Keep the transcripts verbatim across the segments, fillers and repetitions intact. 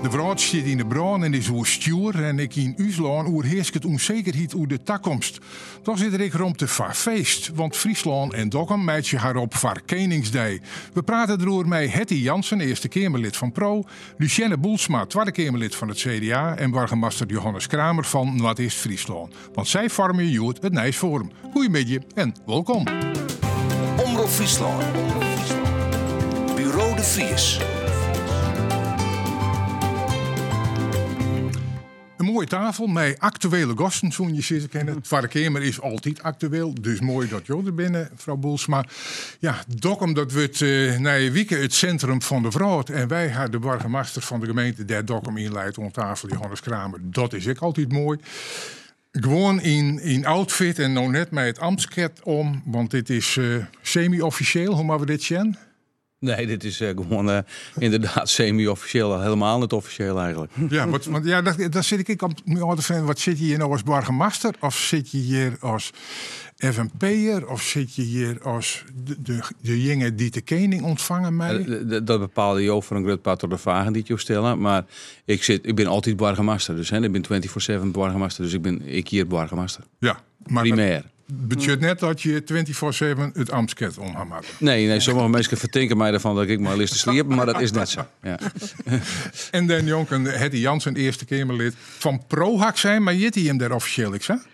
De vrouw zit in de brand en is hoe stuur en ik in Uslaan oer heerst het onzekerheid over de toekomst. Dan zit er ik rond de feest, want Friesland en Dokkum meidje haar op voor Koningsdag. We praten erover met Hetty Jansen, Eerste Kamerlid van Pro, Lucienne Boelsma, Tweede Kamerlid van het C D A en burgemeester Johannes Kramer van Noord-Est-Friesland. Want zij vormen Joet het Nijsforum. Goedemiddag en welkom. Omroep Friesland. Bureau de Vries. Een mooie tafel met actuele gasten, zoals je zitten kennen. Het Tweede Kamer is altijd actueel, dus mooi dat jullie er binnen, mevrouw Boelsma. Ja, Dokkum, dat wordt uh, na een week het centrum van de vrouw. En wij hebben de burgemeester van de gemeente der Dokkum inleidt om tafel, Johannes Kramer. Dat is ook altijd mooi. Gewoon in, in outfit en nou net met het ambtsket om, want dit is uh, semi-officieel. Hoe maken we dit zien? Nee, dit is uh, gewoon uh, inderdaad semi-officieel, helemaal niet officieel eigenlijk. Ja, wat, want, ja dat, dat zit ik op mijn oude vriend. Wat zit je hier nou als burgemeester? Of zit je hier als F N P'er? Of zit je hier als de, de, de jongen die de koning ontvangen mij? Uh, dat bepaalde je ook voor een groot part door de vragen die je stellen. Maar ik, zit, ik ben altijd burgemeester. Dus hè, ik ben vierentwintig zeven burgemeester. Dus ik ben ik hier burgemeester. Ja, maar primair. Betekent net dat je vierentwintig zeven het ambtsket om gaat maken. Nee, nee, sommige mensen vertinken mij ervan dat ik maar list te sliepen, maar dat is net zo. Ja. En dan jongen Hetty Jansen, Eerste Kamerlid van ProHack zijn, maar jit hij hem daar officieel ik hè?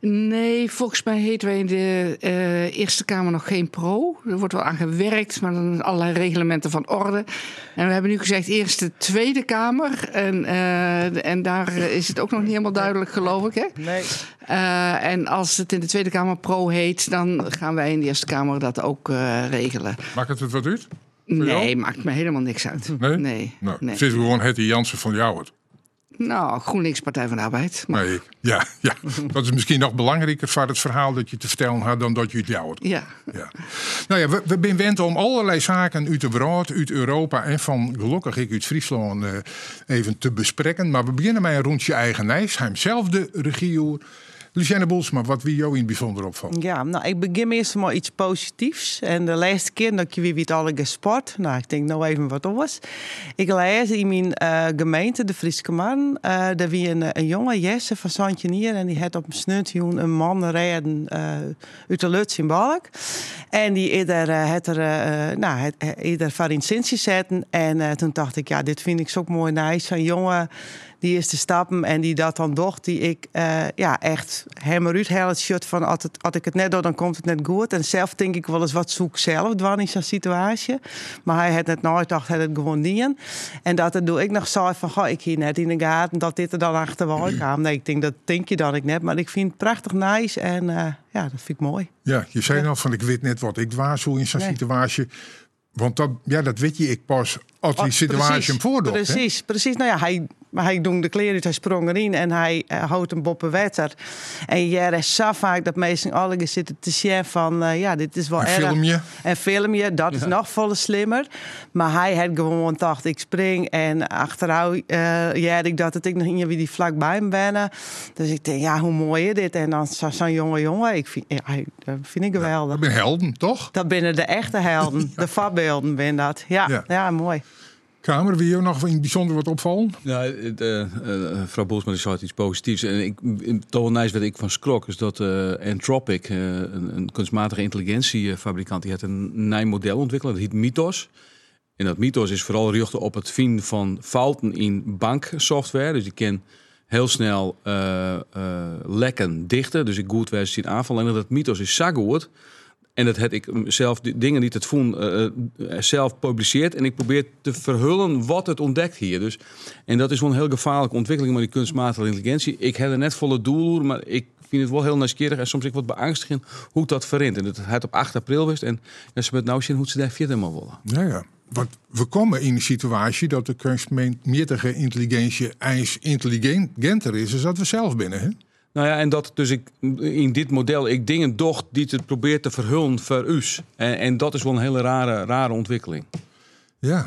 Nee, volgens mij heten wij in de uh, Eerste Kamer nog geen pro. Er wordt wel aan gewerkt, maar dan allerlei reglementen van orde. En we hebben nu gezegd Eerste, Tweede Kamer. En, uh, en daar is het ook nog niet helemaal duidelijk, geloof ik. Hè? Nee. Uh, en als het in de Tweede Kamer pro heet, dan gaan wij in de Eerste Kamer dat ook uh, regelen. Maakt het het wat uit? Nee, maakt me helemaal niks uit. Nee? Nee. Nou, nee. Zit gewoon Hetty Jansen van jou het. Nou, GroenLinks, Partij van de Arbeid. Maar... Nee, ja, ja, dat is misschien nog belangrijker voor het verhaal dat je te vertellen had dan dat je het jou had. Ja. Ja. Nou ja, we, we zijn wend om allerlei zaken uit de wereld, uit Europa en van gelukkig ik uit Friesland uh, even te bespreken. Maar we beginnen met een rondje eigen nijs. Hij zelf de regio. Lucienne Boelsma, wat wie jou in het bijzonder opvalt? Ja, nou, ik begin eerst maar iets positiefs. En de laatste keer dat je weer weet alle gesport. Nou, ik denk nou even wat anders. Ik lees in mijn uh, gemeente, de Friese Man, uh, daar wie een, een jonge Jesse van Santjenier. En die had op een snuntjoen een man redden uh, uit de Luts in Balk. En die eerder uh, het er, uh, nou, het, eerder voor in Sintje zetten. En uh, toen dacht ik, ja, dit vind ik zo mooi nice. Zo'n jongen die eerste stappen en die dat dan doch, die ik uh, ja, echt helemaal uit heel het shirt van als, het, als ik het net doe, dan komt het net goed. En zelf denk ik wel eens wat zoek zelf dwan in zo'n situatie. Maar hij had het nooit dacht, hij het gewoon niet. En dat er doe ik nog zo van, goh, ik hier net in de gaten dat dit er dan achter wel kwam. Nee, ik denk dat denk je dan ik net, maar ik vind het prachtig nice en uh, ja, dat vind ik mooi. Ja, je zei nog van ik weet net wat ik was zo in zo'n nee. situatie. Want dat, ja, dat weet je ik pas als die situatie precies, hem voordoet. Precies, hè? precies. Nou ja, hij, hij doet de kleren uit, hij sprong erin en hij uh, houdt een boppen wetter. En jij is zo vaak dat mensen alle zitten te zien van, uh, ja, dit is wel een erg. Filmje. En filmje, dat is ja. nog volle slimmer. Maar hij had gewoon dacht, ik spring en achteruit uh, ja, ik dacht dat ik nog in wie die vlakbij me ben. Dus ik denk, ja, hoe mooi is dit? En dan zo'n zo jonge jongen, ik vind, ja, dat vind ik geweldig. Ja, dat ben helden, toch? Dat binnen de echte helden, ja. De voorbeelden ben dat. Ja, ja. ja mooi. Kamer, wil je nog in het bijzonder wat opvallen? Ja, uh, uh, mevrouw Boelsma die zei iets positiefs. En ik, toch wel nice wat ik van schrok is dat uh, Anthropic, uh, een, een kunstmatige intelligentiefabrikant, die had een nieuw model ontwikkeld. Dat heet Mythos. En dat Mythos is vooral gericht op het vinden van fouten in banksoftware. Dus die kan heel snel uh, uh, lekken dichten. Dus ik goed wijze zien aanvallen. En dat Mythos is zo goed. En dat heb ik zelf, die dingen die het voel, uh, zelf publiceert. En ik probeer te verhullen wat het ontdekt hier. Dus, en dat is wel een heel gevaarlijke ontwikkeling met die kunstmatige intelligentie. Ik heb er net volle doel, maar ik vind het wel heel nieuwsgierig. En soms ik wat beangstigend hoe dat verrint. En dat het op acht april was. En ja, ze met nou zien hoe ze daar verder maar willen. Ja, ja. Want we komen in een situatie dat de kunstmatige intelligentie eens intelligenter is dan dat we zelf binnen, hè? Nou ja, en dat dus ik in dit model ik dingen docht die het probeert te verhullen voor us. En, en dat is wel een hele rare, rare ontwikkeling. Ja,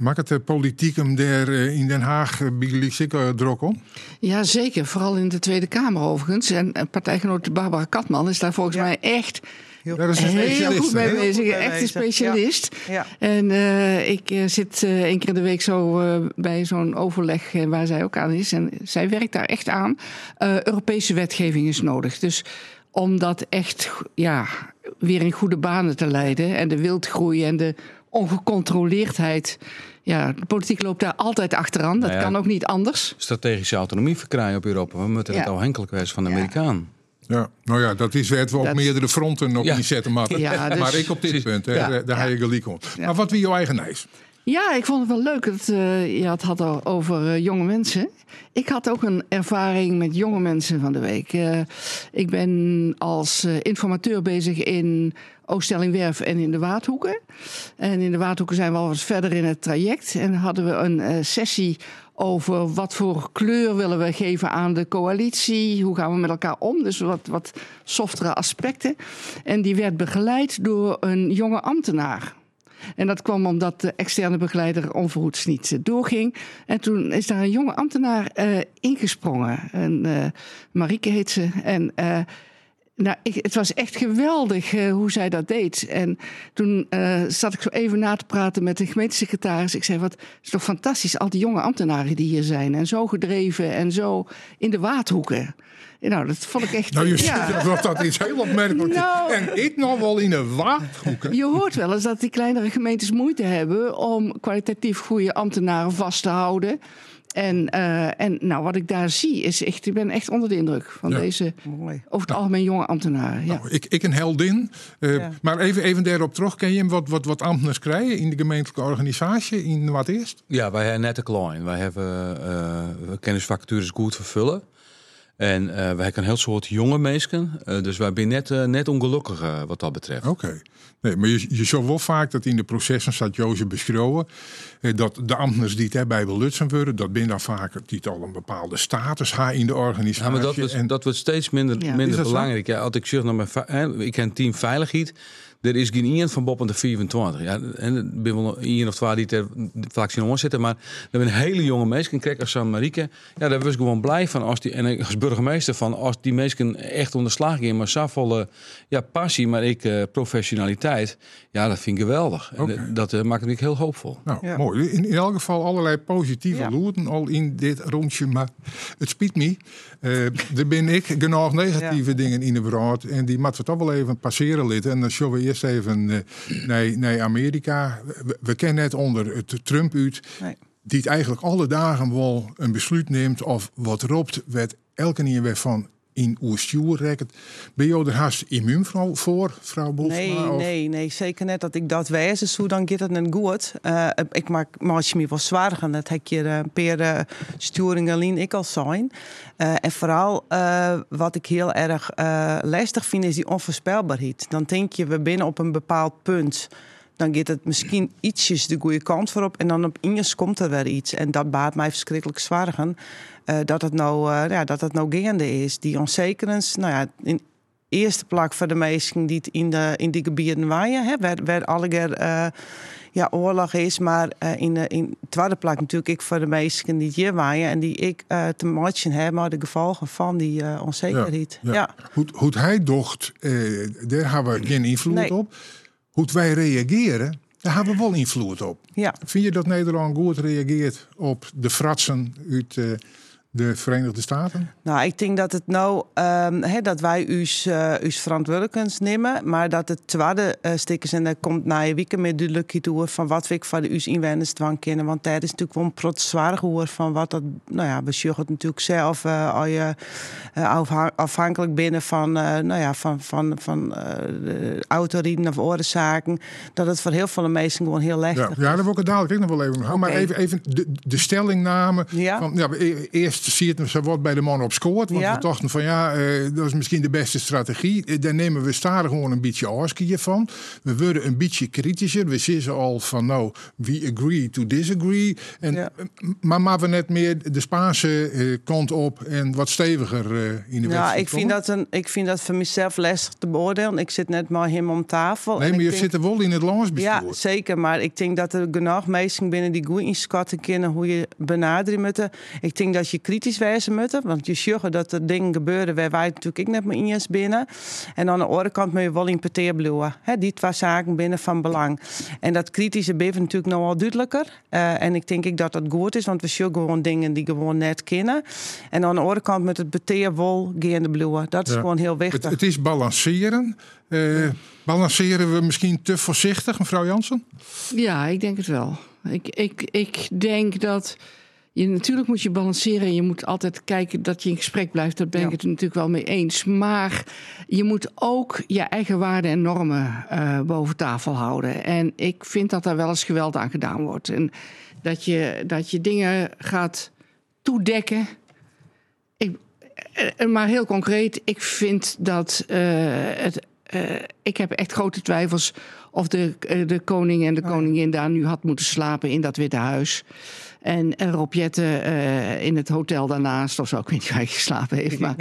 Mag het de politiek hem daar uh, in Den Haag uh, bij zeker druk om? Ja, zeker. Vooral in de Tweede Kamer overigens. En partijgenoot Barbara Katman is daar volgens ja. mij echt... Heel, dat is een heel goed mee heel bezig, goed echt een bezig. specialist. Ja. Ja. En uh, ik uh, zit uh, één keer in de week zo uh, bij zo'n overleg uh, waar zij ook aan is. En zij werkt daar echt aan. Uh, Europese wetgeving is nodig. Dus om dat echt ja, weer in goede banen te leiden. En de wildgroei en de ongecontroleerdheid. Ja, de politiek loopt daar altijd achteraan. Dat nou ja, kan ook niet anders. Strategische autonomie verkrijgen op Europa. We moeten ja. het afhankelijk zijn van de ja. Amerikaan. Ja, nou ja, dat is waar we op dat... meerdere fronten nog ja. niet zetten. Maar, ja, dus... maar ik op dit punt, hè, ja. daar, daar ja. ga je gelijk om. Ja. Maar wat wil je eigen eis? Ja, ik vond het wel leuk dat uh, je het had over uh, jonge mensen. Ik had ook een ervaring met jonge mensen van de week. Uh, ik ben als uh, informateur bezig in Oostellingwerf en in de Waardhoeken. En in de Waardhoeken zijn we al wat verder in het traject. En hadden we een uh, sessie over wat voor kleur willen we geven aan de coalitie. Hoe gaan we met elkaar om? Dus wat, wat softere aspecten. En die werd begeleid door een jonge ambtenaar. En dat kwam omdat de externe begeleider onverhoeds niet doorging. En toen is daar een jonge ambtenaar uh, ingesprongen. En, uh, Marieke heet ze. En uh, nou, ik, het was echt geweldig uh, hoe zij dat deed. En toen uh, zat ik zo even na te praten met de gemeentesecretaris. Ik zei, wat is toch fantastisch, al die jonge ambtenaren die hier zijn. En zo gedreven en zo in de Waardhoeken. Nou, dat vond ik echt... Nou, je ja. ziet dat iets heel opmerkelijk. Nou, en ik nog wel in de Waardhoeken. Je hoort wel eens dat die kleinere gemeentes moeite hebben om kwalitatief goede ambtenaren vast te houden. En, uh, en nou, wat ik daar zie is echt, ik ben echt onder de indruk van ja. deze Mooi. over het nou, algemeen jonge ambtenaren. Ja. Nou, ik, ik een heldin. Uh, ja. Maar even, even daarop terug, ken je hem wat, wat, wat ambtenaren krijgen in de gemeentelijke organisatie? In wat eerst? Ja, wij hebben net een klein. Wij hebben uh, kennisvacatures goed vervullen. En uh, wij hebben een heel soort jonge mensen. Uh, dus wij zijn net, uh, net ongelukkig uh, wat dat betreft. Oké. Okay. Nee, maar je, je ziet wel vaak dat in de processen, staat Jozef beschreven, eh, dat de ambtenaren die het daarbij belutsen worden, dat binnen dan vaak die al een bepaalde status hebben in de organisatie. Ja, maar dat wordt, en... dat wordt steeds minder, ja. minder belangrijk. Ja, als ik zeg naar mijn, hè, ik ken team veiligheid. Er is geen iemand van boven de vierentwintig. Ja, en er zijn wel één of twee die er vaak zien zitten. Maar er zijn hele jonge mensen. Kijk, als Marieke. Ja, daar was ik gewoon blij van. Als die, en als burgemeester van. Als die mensen echt onder slag gaan. Maar zoveel ja, passie, maar ik uh, professionaliteit. Ja, dat vind ik geweldig. Okay. En dat uh, maakt me heel hoopvol. Nou, ja. mooi. In, in elk geval allerlei positieve ja. loerten al in dit rondje. Maar het spijt me. Uh, er ben ik genoeg negatieve ja. dingen in de wereld. En die moeten we toch wel even passeren litten. En dan zullen we eerst even uh, naar, naar Amerika. We, we kennen het onder het Trump uit. Nee. Die het eigenlijk alle dagen wel een besluit neemt. Of wat roept, werd elke keer weer van in uw stuur rekt. Ben je er haast immuun voor, vrouw Boelsma? Nee, of? nee, nee, zeker net dat ik dat wijze. Zo dan gaat het net goed. Uh, ik maak maak me wel zwaar gaan. Dat heb je een paar uh, sturingen alleen ik al zijn. Uh, en vooral uh, wat ik heel erg uh, lastig vind is die onvoorspelbaarheid. Dan denk je, we binnen op een bepaald punt. Dan gaat het misschien ietsjes de goede kant voorop. En dan opeens komt er weer iets. En dat baat mij verschrikkelijk zwaar gaan. Uh, dat het nou, uh, ja, dat het nou gaande is. Die onzekerheid, nou ja, in eerste plek voor de mensen die het in de in die gebieden waaien, hè, waar, waar alle keer uh, ja, oorlog is, maar uh, in de in tweede plek natuurlijk ik voor de mensen die hier waaien en die ik uh, te maken heb, maar de gevolgen van die uh, onzekerheid. Ja, ja. Ja. Hoe, hoe hij docht, uh, daar hebben we geen invloed nee. op. Hoe wij reageren, daar hebben we wel invloed op. Ja. Vind je dat Nederland goed reageert op de fratsen uit uh, de Verenigde Staten? Nou, ik denk dat het nou um, he, dat wij ons uh, verantwoordelijkheid nemen, maar dat het tweede uh, stuk is en dat komt na je week met duidelijkheid door van wat we van de us inwoners dwang kennen, want daar is natuurlijk wel een protzwaar gehoor van wat dat, nou ja, besjucht het natuurlijk zelf uh, al je uh, afhankelijk binnen van, uh, nou ja, van van van uh, autorieden of oorzaken, dat het voor heel veel mensen gewoon heel lastig ja, is. Ja, daar wil ik het dadelijk nog wel even. Okay. Maar even, even de, de stellingname ja? van ja, eerst eerst zitten ze wat bij de man op scoort. Want Ja. we dachten van ja, uh, dat is misschien de beste strategie. Uh, daar nemen we stadig gewoon een beetje afscheid van. We worden een beetje kritischer. We zeggen al van nou, we agree to disagree. En, Ja. Maar maar we net meer de Spaanse uh, kant op en wat steviger uh, in de wedstrijd. Ja, ik vind, dat een, ik vind dat voor mezelf lastig te beoordelen. Ik zit net maar hem om tafel. Nee, en maar ik je denk- zit er wel in het landsbestuur. Ja, zeker. Maar ik denk dat er genoeg mensen binnen die goed inschatten kunnen hoe je benaderen moet. Ik denk dat je kritisch wijzen moet. Want je ziet dat er dingen gebeuren waar wij natuurlijk ik net maar in eens binnen. En aan de andere kant moet je wel importeer blijven. He, die twee zaken binnen van belang. En dat kritische blijft natuurlijk nog wel duidelijker. Uh, en ik denk ik dat dat goed is, want we zien gewoon dingen die gewoon net kennen. En aan de andere kant met het beteer wel gaande blijven. Dat is Ja. gewoon heel wichtig. Het, het is balanceren. Uh, balanceren we misschien te voorzichtig, mevrouw Jansen? Ja, ik denk het wel. Ik, ik, ik denk dat je natuurlijk moet je balanceren. Je moet altijd kijken dat je in gesprek blijft. Daar ben Ja. ik het natuurlijk wel mee eens. Maar je moet ook je eigen waarden en normen uh, boven tafel houden. En ik vind dat daar wel eens geweld aan gedaan wordt. En dat je, dat je dingen gaat toedekken. Ik, uh, maar heel concreet, ik vind dat uh, het... Uh, ik heb echt grote twijfels of de, uh, de koning en de koningin daar nu had moeten slapen in dat Witte Huis. En, en Rob Jetten uh, in het hotel daarnaast of zo. Ik weet niet waar hij geslapen heeft. Maar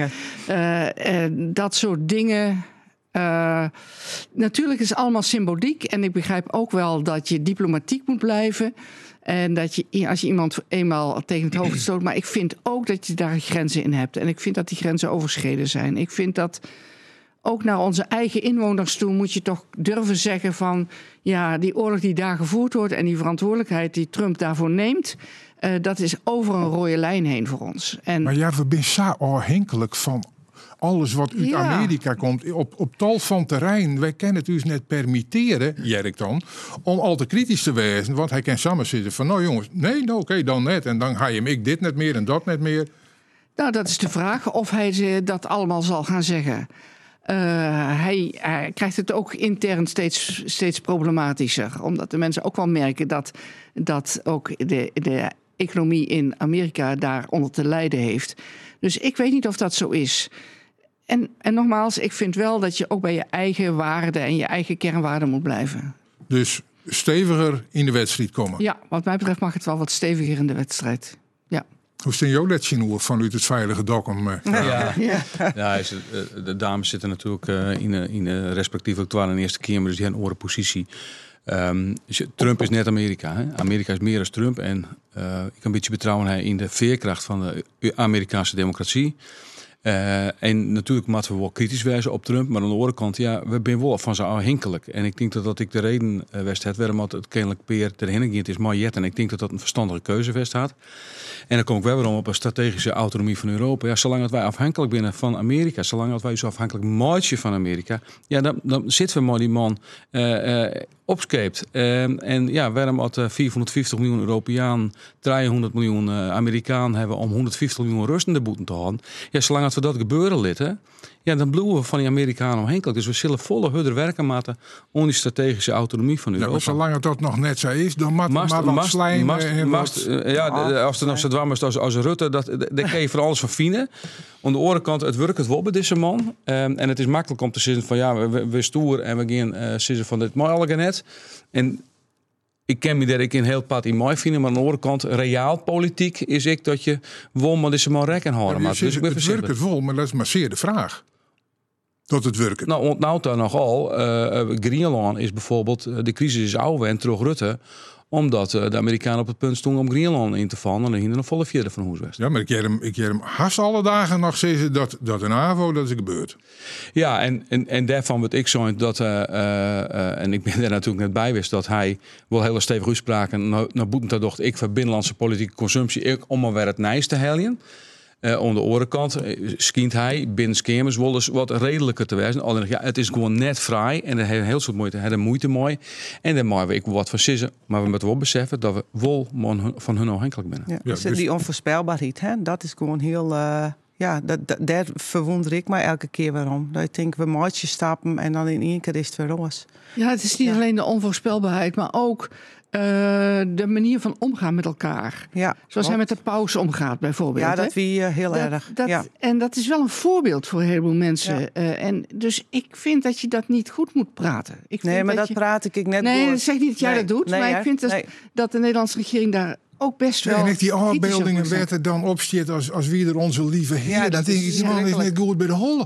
uh, uh, dat soort dingen. Uh, natuurlijk is het allemaal symboliek. En ik begrijp ook wel dat je diplomatiek moet blijven. En dat je, als je iemand eenmaal tegen het hoofd stoot. Maar ik vind ook dat je daar grenzen in hebt. En ik vind dat die grenzen overschreden zijn. Ik vind dat ook naar onze eigen inwoners toe moet je toch durven zeggen van ja, die oorlog die daar gevoerd wordt en die verantwoordelijkheid die Trump daarvoor neemt, uh, dat is over een rode lijn heen voor ons. En maar ja, we zijn zo afhankelijk van alles wat uit Ja. Amerika komt. Op, op tal van terrein. Wij kunnen het dus net permitteren, Jerk dan, om al te kritisch te wezen. Want hij kan samen zitten van nou jongens, nee, nou, oké, okay, dan net. En dan ga je hem ik dit net meer en dat net meer. Nou, dat is de vraag of hij dat allemaal zal gaan zeggen. Uh, hij, hij krijgt het ook intern steeds, steeds problematischer. Omdat de mensen ook wel merken dat, dat ook de, de economie in Amerika daaronder te lijden heeft. Dus ik weet niet of dat zo is. En, en nogmaals, ik vind wel dat je ook bij je eigen waarden en je eigen kernwaarden moet blijven. Dus steviger in de wedstrijd komen. Ja, wat mij betreft mag het wel wat steviger in de wedstrijd. Ja. Hoe staan jou dat zien vanuit het veilige dokkum? Uh, ja, ja. ja is, uh, de dames zitten natuurlijk uh, in, uh, in uh, respectievelijk twaalf en eerste keer, dus die hebben een oren positie. Um, Trump is net Amerika. Hè? Amerika is meer dan Trump. En uh, ik kan een beetje betrouwen in de veerkracht van de Amerikaanse democratie. Uh, en natuurlijk moeten we wel kritisch wijzen op Trump. Maar aan de andere kant, ja, we zijn wel van zo afhankelijk. En ik denk dat dat ik de reden uh, west had waarom het kennelijk peer erheen ging is maar jet. En ik denk dat dat een verstandige keuze west had. En dan kom ik wel weer om op een strategische autonomie van Europa. Ja, zolang dat wij afhankelijk zijn van Amerika, zolang dat wij zo afhankelijk maatje van Amerika, ja, dan, dan zitten we maar die man uh, uh, opskeept. Uh, en ja, waarom had uh, vierhonderdvijftig miljoen Europeaan, driehonderd miljoen uh, Amerikaan hebben om honderdvijftig miljoen Russen de boeten te houden. Ja, zolang dat we dat gebeuren litten, ja, dan bloeien we van die Amerikanen afhankelijk. Dus we zullen volle hudder werken maken om die strategische autonomie van Europa. Ja, maar zolang het dat nog net zo is, dan mag het maar wat slijmen. Ja, als er nog zo dwam is als, als Rutte, dat, daar kun je van alles van vinden. Aan de andere kant, het werkt het wel bij deze man. Um, en het is makkelijk om te zeggen van ja, we, we stoer en we gaan uh, zeggen van dit mooi allemaal net. En ik ken me daar ik in heel pad in mooi vinden, maar aan de andere kant, reaal politiek is ik dat je wel maar deze man rekken houden. Ja, maar dus ik ben het werkt het wel, maar dat is maar zeer de vraag. Dat het werkt. Nou, ontnauwt daar nogal. Uh, Greenland is bijvoorbeeld, de crisis is ouder en terug Rutte, omdat uh, de Amerikanen op het punt stonden om Greenland in te vallen. En dan hingen er volle vierde van Hoeswest. Ja, maar ik heb hem, ik heb hem haast alle dagen nog zeggen dat, dat een A V O dat is gebeurd. Ja, en, en, en daarvan wordt ik zo dat, uh, uh, en ik ben daar natuurlijk net bij wist, dat hij wel hele stevige uitspraken naar, naar Boetenta dacht ik van binnenlandse politieke consumptie, ik, om maar weer het nijs te helien. Uh, aan de andere kant uh, schijnt hij binnen schermers wel eens wat redelijker te wijzen. Alleen ja, het is gewoon net vrij en er heeft heel soort moeite, heeft moeite mooi. En dan maken we ik wat van sissen, maar we moeten wel beseffen dat we wel van hun afhankelijk zijn. Ja, Ja, dus dus die onvoorspelbaarheid, hè, dat is gewoon heel. Uh, ja, dat, dat, daar verwonder ik mij elke keer waarom. Dat ik denk, we maatje stappen en dan in één keer is het weer los. Ja, het is niet Ja. alleen de onvoorspelbaarheid, maar ook Uh, de manier van omgaan met elkaar. Ja, Zoals hij met de paus omgaat, bijvoorbeeld. Ja, dat hè? wie uh, heel dat, erg. Dat, ja. En dat is wel een voorbeeld voor een heleboel mensen. Ja. Uh, en dus ik vind dat je dat niet goed moet praten. Ik nee, vind maar dat, dat je... praat ik niet Nee, door. dat zeg niet dat jij nee, dat doet. nee, maar hè? ik vind dat, nee. dat de Nederlandse regering daar ook best wel... En ik die kritisch op afbeeldingen moet zijn. werden dan opstiet als, als wie er onze lieve Heer. Ja, dan dat denk is ik, die man is net goed bij de holle.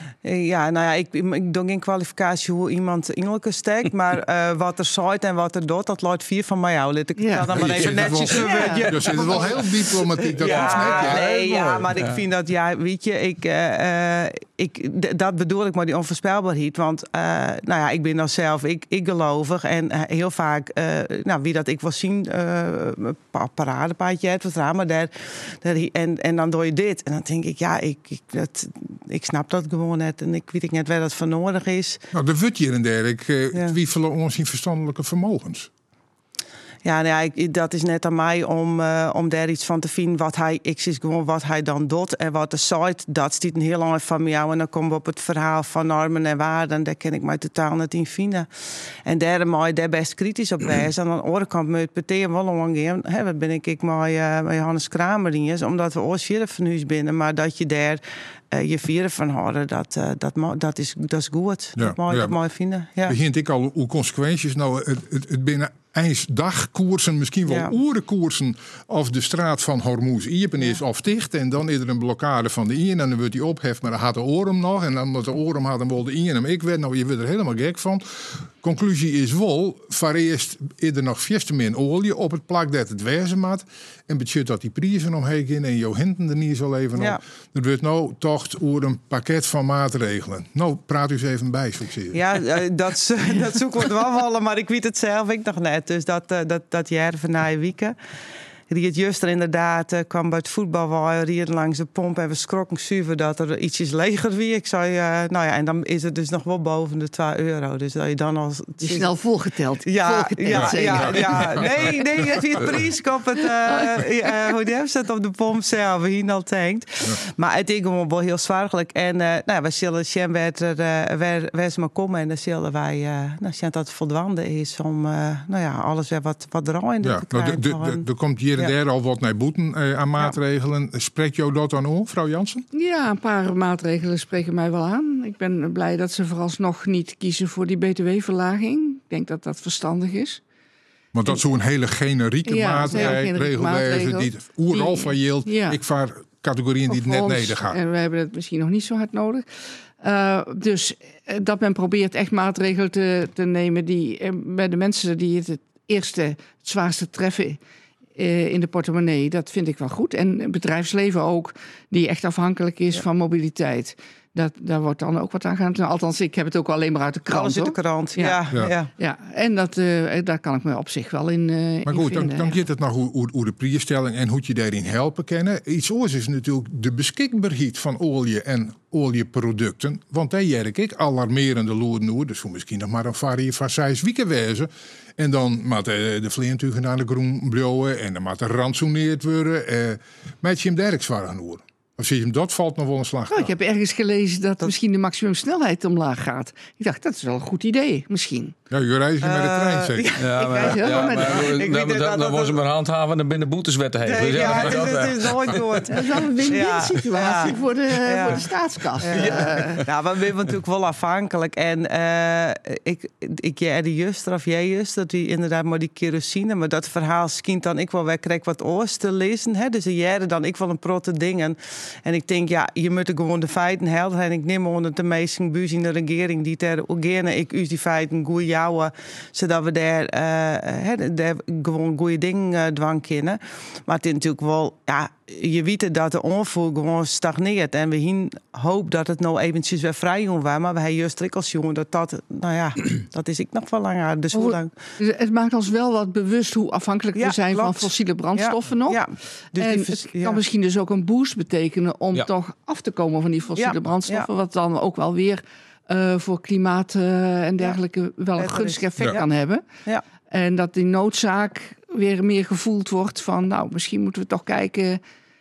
Ja, nou ja, ik, ik doe geen kwalificatie hoe iemand innerlijke steekt. Maar uh, wat er zaait en wat er doet, dat laat vier van mij jou. Ik Ja. ga dan maar Ja, je even zit er netjes... wel- Ja. Ja, dat zit er wel heel diplomatiek. Dat ja, is net, ja, nee, ja, mooi. maar ik vind dat, ja, weet je, ik, uh, ik, d- dat bedoel ik maar die onvoorspelbaarheid. Want, uh, nou ja, ik ben dan zelf, ik, ik gelovig en uh, heel vaak, uh, nou, wie dat ik wil zien, uh, pa- paradepaadje, het vertrouwen, maar daar, daar, en, en dan doe je dit. En dan denk ik, ja, ik, ik, dat, ik snap dat gewoon net en ik weet niet waar dat voor nodig is. Nou, de wut hier en der. Ik uh, Ja. twijfelen ons in verstandelijke vermogens. Ja, nou ja ik, dat is net aan mij om, uh, om daar iets van te vinden. Wat hij, ik zie gewoon wat hij dan doet. En wat de site, dat stiet een heel lang van jou. En dan komen we op het verhaal van normen en waarden. Daar ken ik mij totaal niet in vinden. En daar moet je daar best kritisch op wijzen. En aan de andere kant moet je het meteen wel omgaan. Hè, wat ben ik, ik met, uh, met Johannes Kramer in is. Omdat we ooit vieren van huis binnen. Maar dat je daar uh, je vieren van houden, dat, uh, dat, dat, is, dat is goed. Ja, dat moet je ja. dat mooi vinden. Ja. Begint ik al hoe consequenties. Nou, het, het, het binnen einddagkoersen, misschien wel Ja. urenkoersen of de straat van Hormuz-Iepen is of dicht. En dan is er een blokkade van de Ien en dan wordt die opheft, maar dan had de Orum nog. En dan met de Orum had dan wel de Ien en ik werd. Nou, je wordt er helemaal gek van. Conclusie is wel, voor eerst is er nog veel te min olie op het plak dat het wezen moet. En betekent dat die prijzen omheen gaan en jouw hinten er niet zo even Ja. op. Er wordt nou toch over een pakket van maatregelen. Nou, praat u eens even bij, zou ik zeggen. Ja, uh, dat, dat zoeken we wel vallen, maar ik weet het zelf ik nog net. Dus dat, uh, dat, dat jaar van na je wieken. Riet Juster inderdaad uh, kwam bij het voetbal, riet langs de pomp en we schrokken zuiver dat er ietsjes leger wie. Ik zei, uh, nou ja, en dan is het dus nog wel boven de twee euro. Dus dat je dan als Je is snel volgeteld. ja, volgeteld, ja, zeg ja, je. ja, nee, nee, het is prijs op het, uh, uh, hoe die hebben ze het op de pomp zelf, hier al tankt. Ja. Maar het is gewoon wel heel zwaargelijk. En uh, nou, we zullen zien waar er, uh, waar, waar ze maar komen en dan zullen wij, uh, nou, zien dat het voldwaande is om, uh, nou ja, alles weer wat, wat draaiende Ja, te nou, krijgen. de, de, de, er komt hier en Ja. daar al wat naar boeten uh, aan maatregelen. Ja. Spreekt jou dat dan aan, mevrouw Jansen? Ja, een paar maatregelen spreken mij wel aan. Ik ben blij dat ze vooralsnog niet kiezen voor die B T W-verlaging. Ik denk dat dat verstandig is. Want dat is zo'n hele generieke Ja, dat is een hele generieke maatregel. maatregel. Die overal Die- van yield. ja. Ik vaar categorieën die Of het net ons, neder gaan. En we hebben het misschien nog niet zo hard nodig. Uh, dus uh, dat men probeert echt maatregelen te, te nemen die uh, bij de mensen die het het eerste, het zwaarste treffen uh, in de portemonnee, dat vind ik wel goed. En het bedrijfsleven ook, die echt afhankelijk is ja. van mobiliteit. Dat, daar wordt dan ook wat aan gedaan. Althans, ik heb het ook alleen maar uit de krant. Alles uit de krant, ja. ja, ja. ja. ja en dat, uh, daar kan ik me op zich wel in uh, Maar goed, in vinden, dan, dan ja. gaat het nog hoe, hoe, hoe de prijsstelling en hoe je daarin helpen kennen. Iets oors is natuurlijk de beschikbaarheid van olie en olieproducten. Want daar jerk ik alarmerende loeren, dus hoe misschien nog maar een varie van zes weken wezen. En dan moet de, de vleentuigen aan de groen blouwen en dan moet er rantsoeneerd worden. Uh, met je hem derk zwaar aan horen. Of zie je hem, dat valt nog wel een slag. Nou, ik heb ergens gelezen dat, dat misschien de maximumsnelheid omlaag gaat. Ik dacht, dat is wel een goed idee, misschien. Ja, je reist uh, met de trein, zeker. Ja, ik maar, reis heel ja, met maar, de dan, dan, dan, dan worden ze maar handhaven en binnen boeteswetten heen. Nee, Dus ja, ja, het, dat, is, het is nooit goed. Dat is wel een win-win Ja, situatie ja. voor, de, Ja. voor de staatskas. Ja. Uh, Nou, we zijn natuurlijk wel afhankelijk. En uh, ik, ik jij de juster of jij juster, die inderdaad maar die kerosine. Maar dat verhaal skient dan ik wel weg, krijg wat oors te lezen. Hè? Dus jij dan ik wel een protte dingen. En ik denk, ja, je moet gewoon de feiten helder. En ik neem onder de meeste buis in de regering die ter gerne ik u die feiten goed jouwen, zodat we daar, uh, he, daar gewoon goede dingen uh, dwang kunnen. Maar het is natuurlijk wel, ja, je weet dat de onvoer gewoon stagneert. En we hier hoop dat het nou eventjes weer vrij was. Maar we hebben juist trikkels, jongen, dat dat, nou ja, dat is ik nog wel langer. Dus hoe lang? Het maakt ons wel wat bewust hoe afhankelijk Ja, we zijn klopt. van fossiele brandstoffen ja, nog. Ja. Dus en die, het ja. kan misschien dus ook een boost betekenen om Ja. toch af te komen van die fossiele Ja, brandstoffen. ja. Wat dan ook wel weer uh, voor klimaat uh, en dergelijke ja. wel een Beter gunstig is. effect Ja. kan hebben. Ja. En dat die noodzaak weer meer gevoeld wordt van, nou, misschien moeten we toch kijken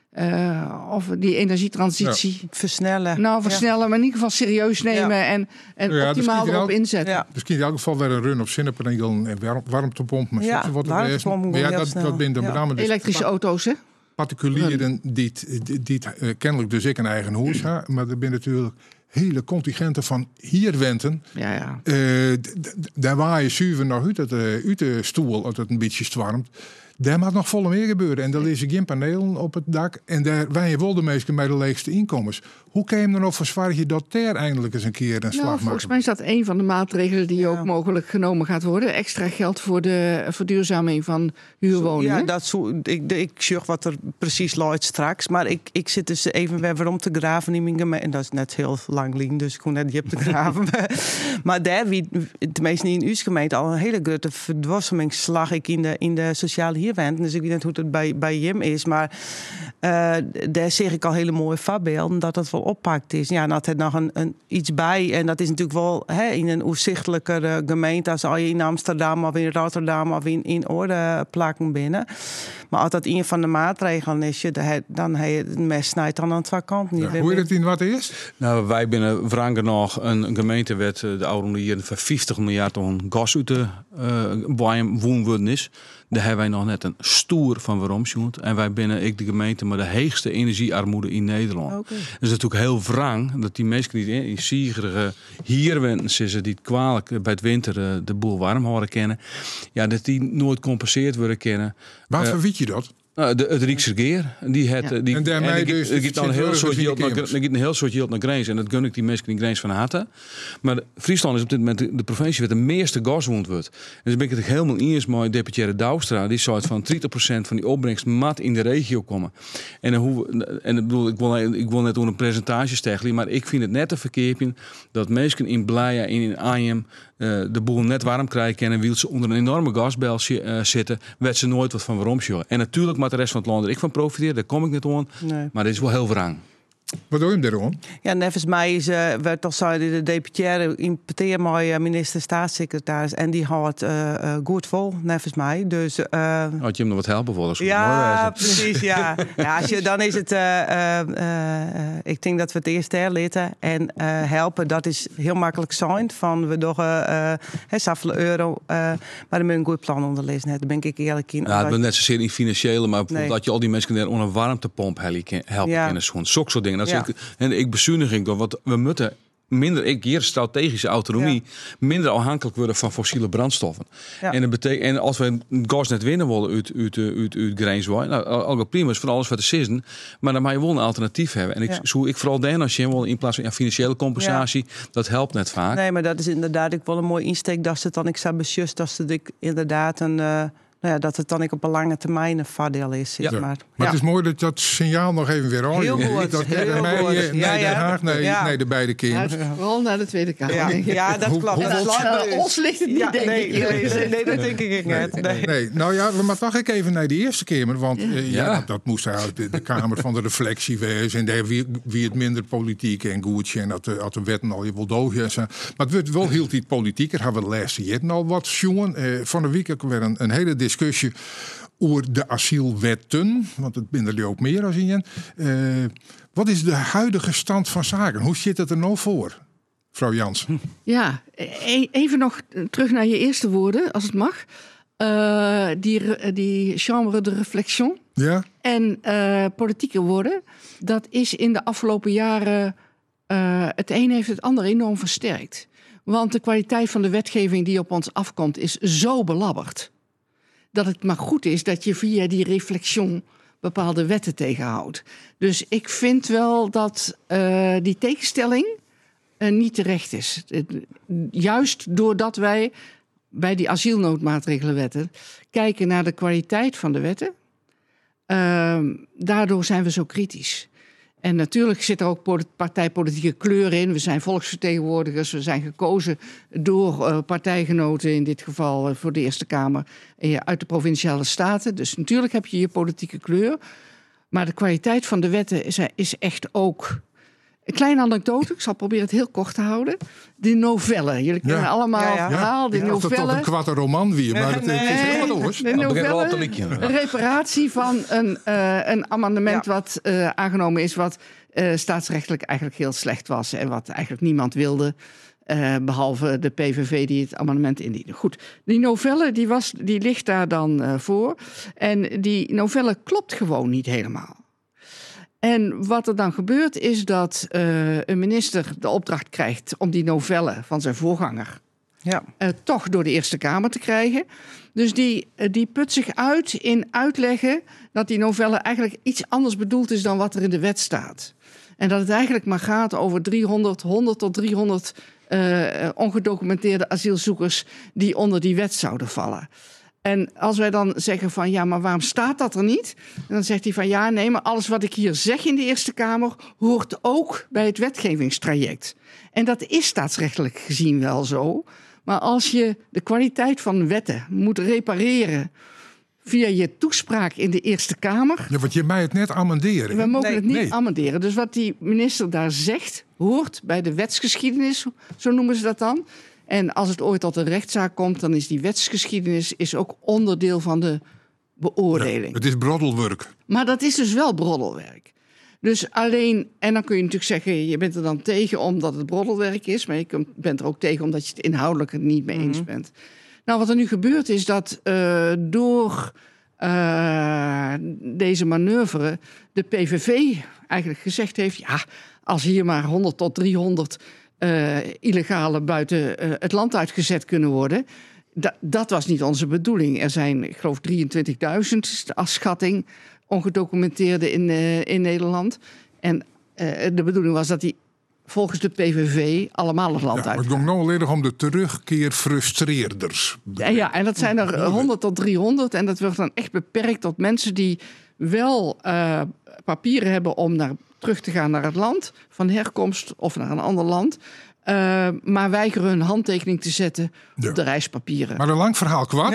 Uh, of die energietransitie ja. versnellen. Nou, versnellen, ja. maar in ieder geval serieus nemen ja. en, en ja, optimaal dus erop inzetten. Ja. Misschien in elk geval weer een run op zonnepanelen en warm, warmtepomp. Maar ja, wat warmtepomp maar ja, dat, dat ben de ja. de elektrische auto's, hè? Particulieren die, die, die uh, kennelijk dus ik een eigen huis hebben, maar er zijn natuurlijk hele contingenten van hierwenten. Ja, ja. Uh, d- d- daar waar je zuiver nog uit, het, uh, uit de stoel als het een beetje stormt. Daar moet nog volle meer gebeuren. En daar liggen geen panelen op het dak. En daar wij wel de meesten met de leegste inkomens. Hoe kan je hem dan ook verzwaren je dat daar eindelijk eens een keer een slag nou, maakt? Volgens mij is dat een van de maatregelen die ja. ook mogelijk genomen gaat worden. Extra geld voor de verduurzaming van huurwoningen. Ja, dat zo, ik, ik zeg wat er precies luidt straks. Maar ik, ik zit dus even weer waarom te graven in mijn gemeente. En dat is net heel lang liegen, dus ik kon net je te graven. Maar daar, wie, tenminste niet in uw gemeente, al een hele grote verdwarsemingsslag ik in de, in de sociale hierwend. Dus ik weet niet hoe het bij, bij Jim is. Maar uh, daar zeg ik al hele mooie voorbeelden dat het wel oppakt is. Ja, en dat er nog een, een, iets bij. En dat is natuurlijk wel hè, in een overzichtelijke gemeente als al je in Amsterdam of in Rotterdam of in, in Orde plakken binnen. Maar als dat een van de maatregelen is, je, dan heb je het mes snijdt dan aan twee kanten. Ja, hoe je het in wat is? Nou, wij binnen Wrangen nog een gemeentewet de oude hier voor vijftig miljard aan gas uit de uh, woonworden is. Daar hebben wij nog net een stoer van waarom. En wij binnen ik de gemeente met de heegste energiearmoede in Nederland. Okay. Dus het is natuurlijk heel wrang dat die mensen die in ziegerige hierwenten zitten, die het kwalijk bij het winter de boel warm horen kennen, ja, dat die nooit compenseerd worden kennen. Waarvoor uh, weet je dat? Nou, de, het Rijksregeer, die het, ja. die en daarmee dus er gaat een heel soort yield naar, er een heel soort yield naar grens en dat gun ik die mensen die grens van harte. Maar de, Friesland is op dit moment de, de provincie waar de meeste gas woont wordt. En dus ben ik het helemaal eens met deputaire Douwstra, die soort van dertig procent van die opbrengst mat in de regio komen. En hoe en ik bedoel, ik wil, ik wil net doen een presentatie stellen, maar ik vind het net een verkeerpje dat mensen in Blaia en in Arnhem Uh, de boel net warm krijgen en wil ze onder een enorme gasbel uh, zitten, werd ze nooit wat van waarom. En natuurlijk moet de rest van het land er ik van profiteren, daar kom ik niet aan. Nee. Maar dit is wel heel wrang. Wat doe je hem daarom? Ja, nevens mij is, uh, werd toch zo de deputaire impeteer mij minister-staatssecretaris en die houdt uh, uh, goed vol, nevens mij. Dus, uh, had je hem nog wat helpen voor? Ja, precies, ja. ja als je, dan is het, uh, uh, uh, ik denk dat we het eerst herlitten en uh, helpen, dat is heel makkelijk zijn. Van we toch uh, zoveel euro, uh, maar dan moet je een goed plan onderlezen. Daar ben ik eerlijk in. Ja, het ben net zozeer niet financiële, maar nee. dat je al die mensen daar onder een warmtepomp helpen ja. kunnen. Zo'n sok soort dingen. Dat ja. ik, en ik bezuiniging door wat we moeten minder, ik hier strategische autonomie, ja. minder afhankelijk worden van fossiele brandstoffen. Ja. En, dat betekent, en als we gas net winnen willen uit, uit, uit, uit grenswaai, nou, al prima is van alles wat te zitten, maar dan moet je wel een alternatief hebben. En ik, ja. zo, ik vooral denk als je wel in plaats van ja, financiële compensatie, ja. dat helpt net vaak. Nee, maar dat is inderdaad ik wel een mooi insteek dat het dan ik zou besjust dat het ik inderdaad een uh, Nou ja, dat het dan ik op een lange termijn een voordeel is. Zeg ja. Maar, maar ja. het is mooi dat dat signaal nog even weer aan. Heel goed. Dat heel mij, goed. Nee, ja, ja. Den Haag, nee, ja. nee, de beide kamers. Ja, vooral naar de Tweede Kamer. Ja, ja dat klopt. En dat dat ons ligt het niet, ja, denk nee, ik. Nee, nee, nee, dat denk ik nee, niet. Nee. Nee. Nou ja, we maar toch ik even naar de Eerste Kamer. Want ja. Uh, ja, ja. Dat, dat moest eigenlijk de, de Kamer van de reflectie wezen. En daar wie, wie het minder politiek en goed en dat de, de wetten al je wil doogjes. Maar het wordt wel heel iets politieker. Hebben we de laatste jaren al wat jongen. Uh, van de week weer een, een hele discussie over de asielwetten, want het binnen er ook meer als in. Uh, wat is de huidige stand van zaken? Hoe zit het er nou voor, mevrouw Jansen? Ja, even nog terug naar je eerste woorden, als het mag. Uh, die, die chambre de réflexion ja? en uh, politieke woorden, dat is in de afgelopen jaren, uh, het een heeft het ander enorm versterkt. Want de kwaliteit van de wetgeving die op ons afkomt is zo belabberd dat het maar goed is dat je via die reflexion bepaalde wetten tegenhoudt. Dus ik vind wel dat uh, die tegenstelling uh, niet terecht is. Juist doordat wij bij die asielnoodmaatregelenwetten kijken naar de kwaliteit van de wetten, uh, daardoor zijn we zo kritisch. En natuurlijk zit er ook partijpolitieke kleur in. We zijn volksvertegenwoordigers. We zijn gekozen door uh, partijgenoten, in dit geval uh, voor de Eerste Kamer, uh, uit de Provinciale Staten. Dus natuurlijk heb je je politieke kleur. Maar de kwaliteit van de wetten is, is echt ook Een kleine anekdote, ik zal proberen het heel kort te houden. De novelle. Jullie kennen Ja. allemaal Ja, het ja. verhaal. De Of dat tot novelle. een kwarte roman weer, maar het, het is heel wat anders. De begint wel op te novelle, likken. een reparatie van een, uh, een amendement Ja. wat uh, aangenomen is... wat uh, staatsrechtelijk eigenlijk heel slecht was... en wat eigenlijk niemand wilde... Uh, behalve de P V V die het amendement indiende. Goed, die novelle die was, die ligt daar dan uh, voor. En die novelle klopt gewoon niet helemaal. En wat er dan gebeurt is dat uh, een minister de opdracht krijgt... om die novelle van zijn voorganger Ja. uh, toch door de Eerste Kamer te krijgen. Dus die, uh, die put zich uit in uitleggen... dat die novelle eigenlijk iets anders bedoeld is... dan wat er in de wet staat. En dat het eigenlijk maar gaat over driehonderd, honderd tot driehonderd... Uh, ongedocumenteerde asielzoekers die onder die wet zouden vallen. En als wij dan zeggen van ja, maar waarom staat dat er niet? En dan zegt hij van ja, nee, maar alles wat ik hier zeg in de Eerste Kamer hoort ook bij het wetgevingstraject. En dat is staatsrechtelijk gezien wel zo. Maar als je de kwaliteit van wetten moet repareren via je toespraak in de Eerste Kamer... Ja, want je mij het net amenderen. We mogen Nee, het niet nee. amenderen. Dus wat die minister daar zegt, hoort bij de wetsgeschiedenis, zo noemen ze dat dan. En als het ooit tot een rechtszaak komt, dan is die wetsgeschiedenis is ook onderdeel van de beoordeling. Het is broddelwerk. Maar dat is dus wel broddelwerk. Dus alleen, en dan kun je natuurlijk zeggen, je bent er dan tegen omdat het broddelwerk is, maar je bent er ook tegen omdat je het inhoudelijk er niet mee eens bent. Nou, wat er nu gebeurt is dat uh, door uh, deze manoeuvre de P V V eigenlijk gezegd heeft... ja, als hier maar honderd tot driehonderd uh, illegalen buiten uh, het land uitgezet kunnen worden... Da- dat was niet onze bedoeling. Er zijn, ik geloof, drieëntwintigduizend als schatting ongedocumenteerde in, uh, in Nederland. En uh, de bedoeling was dat die volgens de P V V allemaal het land Ja, uit. het ging nou alleen nog om de terugkeerfrustreerders. Ja, ja, en dat zijn er honderd tot driehonderd. En dat wordt dan echt beperkt tot mensen die wel uh, papieren hebben om naar, terug te gaan naar het land van herkomst of naar een ander land. Uh, maar weigeren hun handtekening te zetten Ja. op de reispapieren. Maar een lang verhaal kwart.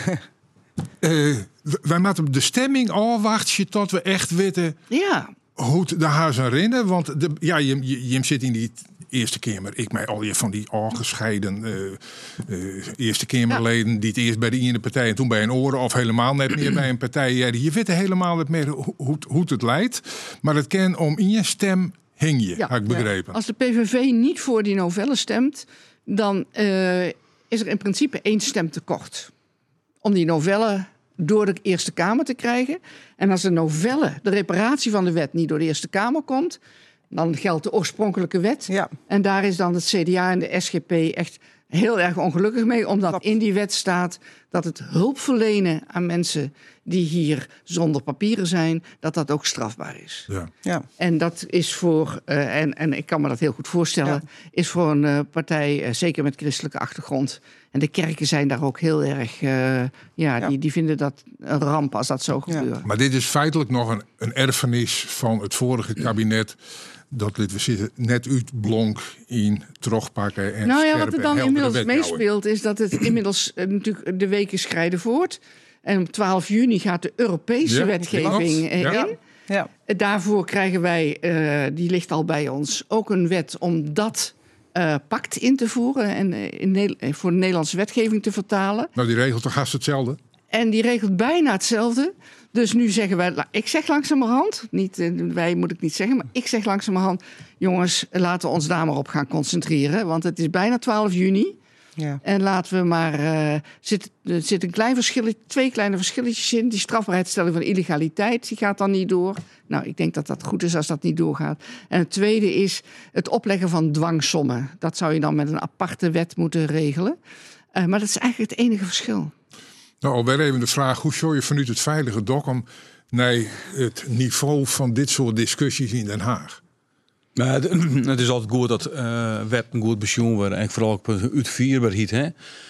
uh, wij moeten de stemming afwachten tot we echt weten Ja, hoe het de huizen rennen. Want de, ja, je, je, je zit in die Eerste Kamer. Ik mij al je van die aangescheiden uh, uh, Eerste Kamerleden... Ja. die het eerst bij de ene partij en toen bij een oren... of helemaal net meer bij een partij. Ja, je weet helemaal niet meer hoe, hoe, hoe het leidt. Maar het kan om in je stem hing je, Ja. heb ik begrepen. als de P V V niet voor die novelle stemt... dan uh, is er in principe één stem tekort. Om die novelle door de Eerste Kamer te krijgen. En als de novelle, de reparatie van de wet... niet door de Eerste Kamer komt... dan geldt de oorspronkelijke wet. Ja. En daar is dan het C D A en de S G P echt heel erg ongelukkig mee. Omdat Klopt. in die wet staat dat het hulp verlenen aan mensen... die hier zonder papieren zijn, dat dat ook strafbaar is. Ja. Ja. En dat is voor, uh, en, en ik kan me dat heel goed voorstellen... Ja. is voor een uh, partij, uh, zeker met christelijke achtergrond... en de kerken zijn daar ook heel erg... Uh, ja, Ja. Die, die vinden dat een ramp als dat zo Ja. gebeurt. Maar dit is feitelijk nog een, een erfenis van het vorige kabinet... dat we zitten net uitblonk in terugpakken en Nou ja, scherpe, wat er dan heldere inmiddels wetgouwen. meespeelt... is dat het inmiddels uh, natuurlijk de weken schrijden voort. En op twaalf juni gaat de Europese Ja, wetgeving klopt. uh, Ja. in. Ja. Uh, Daarvoor krijgen wij, uh, die ligt al bij ons, ook een wet om dat uh, pact in te voeren... en uh, in Ne- voor de Nederlandse wetgeving te vertalen. Nou, die regelt toch haast hetzelfde? En die regelt bijna hetzelfde. Dus nu zeggen wij, la- ik zeg langzamerhand, niet, uh, wij moet ik niet zeggen, maar ik zeg langzamerhand, jongens, laten we ons daar maar op gaan concentreren. Want het is bijna twaalf juni. Ja. En laten we maar, uh, zit, er zit een klein verschil, twee kleine verschilletjes in. Die strafbaarheidsstelling van illegaliteit, die gaat dan niet door. Nou, ik denk dat dat goed is als dat niet doorgaat. En het tweede is het opleggen van dwangsommen. Dat zou je dan met een aparte wet moeten regelen. Uh, maar dat is eigenlijk het enige verschil. Nou, alweer even de vraag, hoe zou je vanuit het veilige dokkum naar het niveau van dit soort discussies in Den Haag? Maar het, het is altijd goed dat uh, wet een goed pensioen wordt. En vooral ook uitvoerbaarheid. Hè.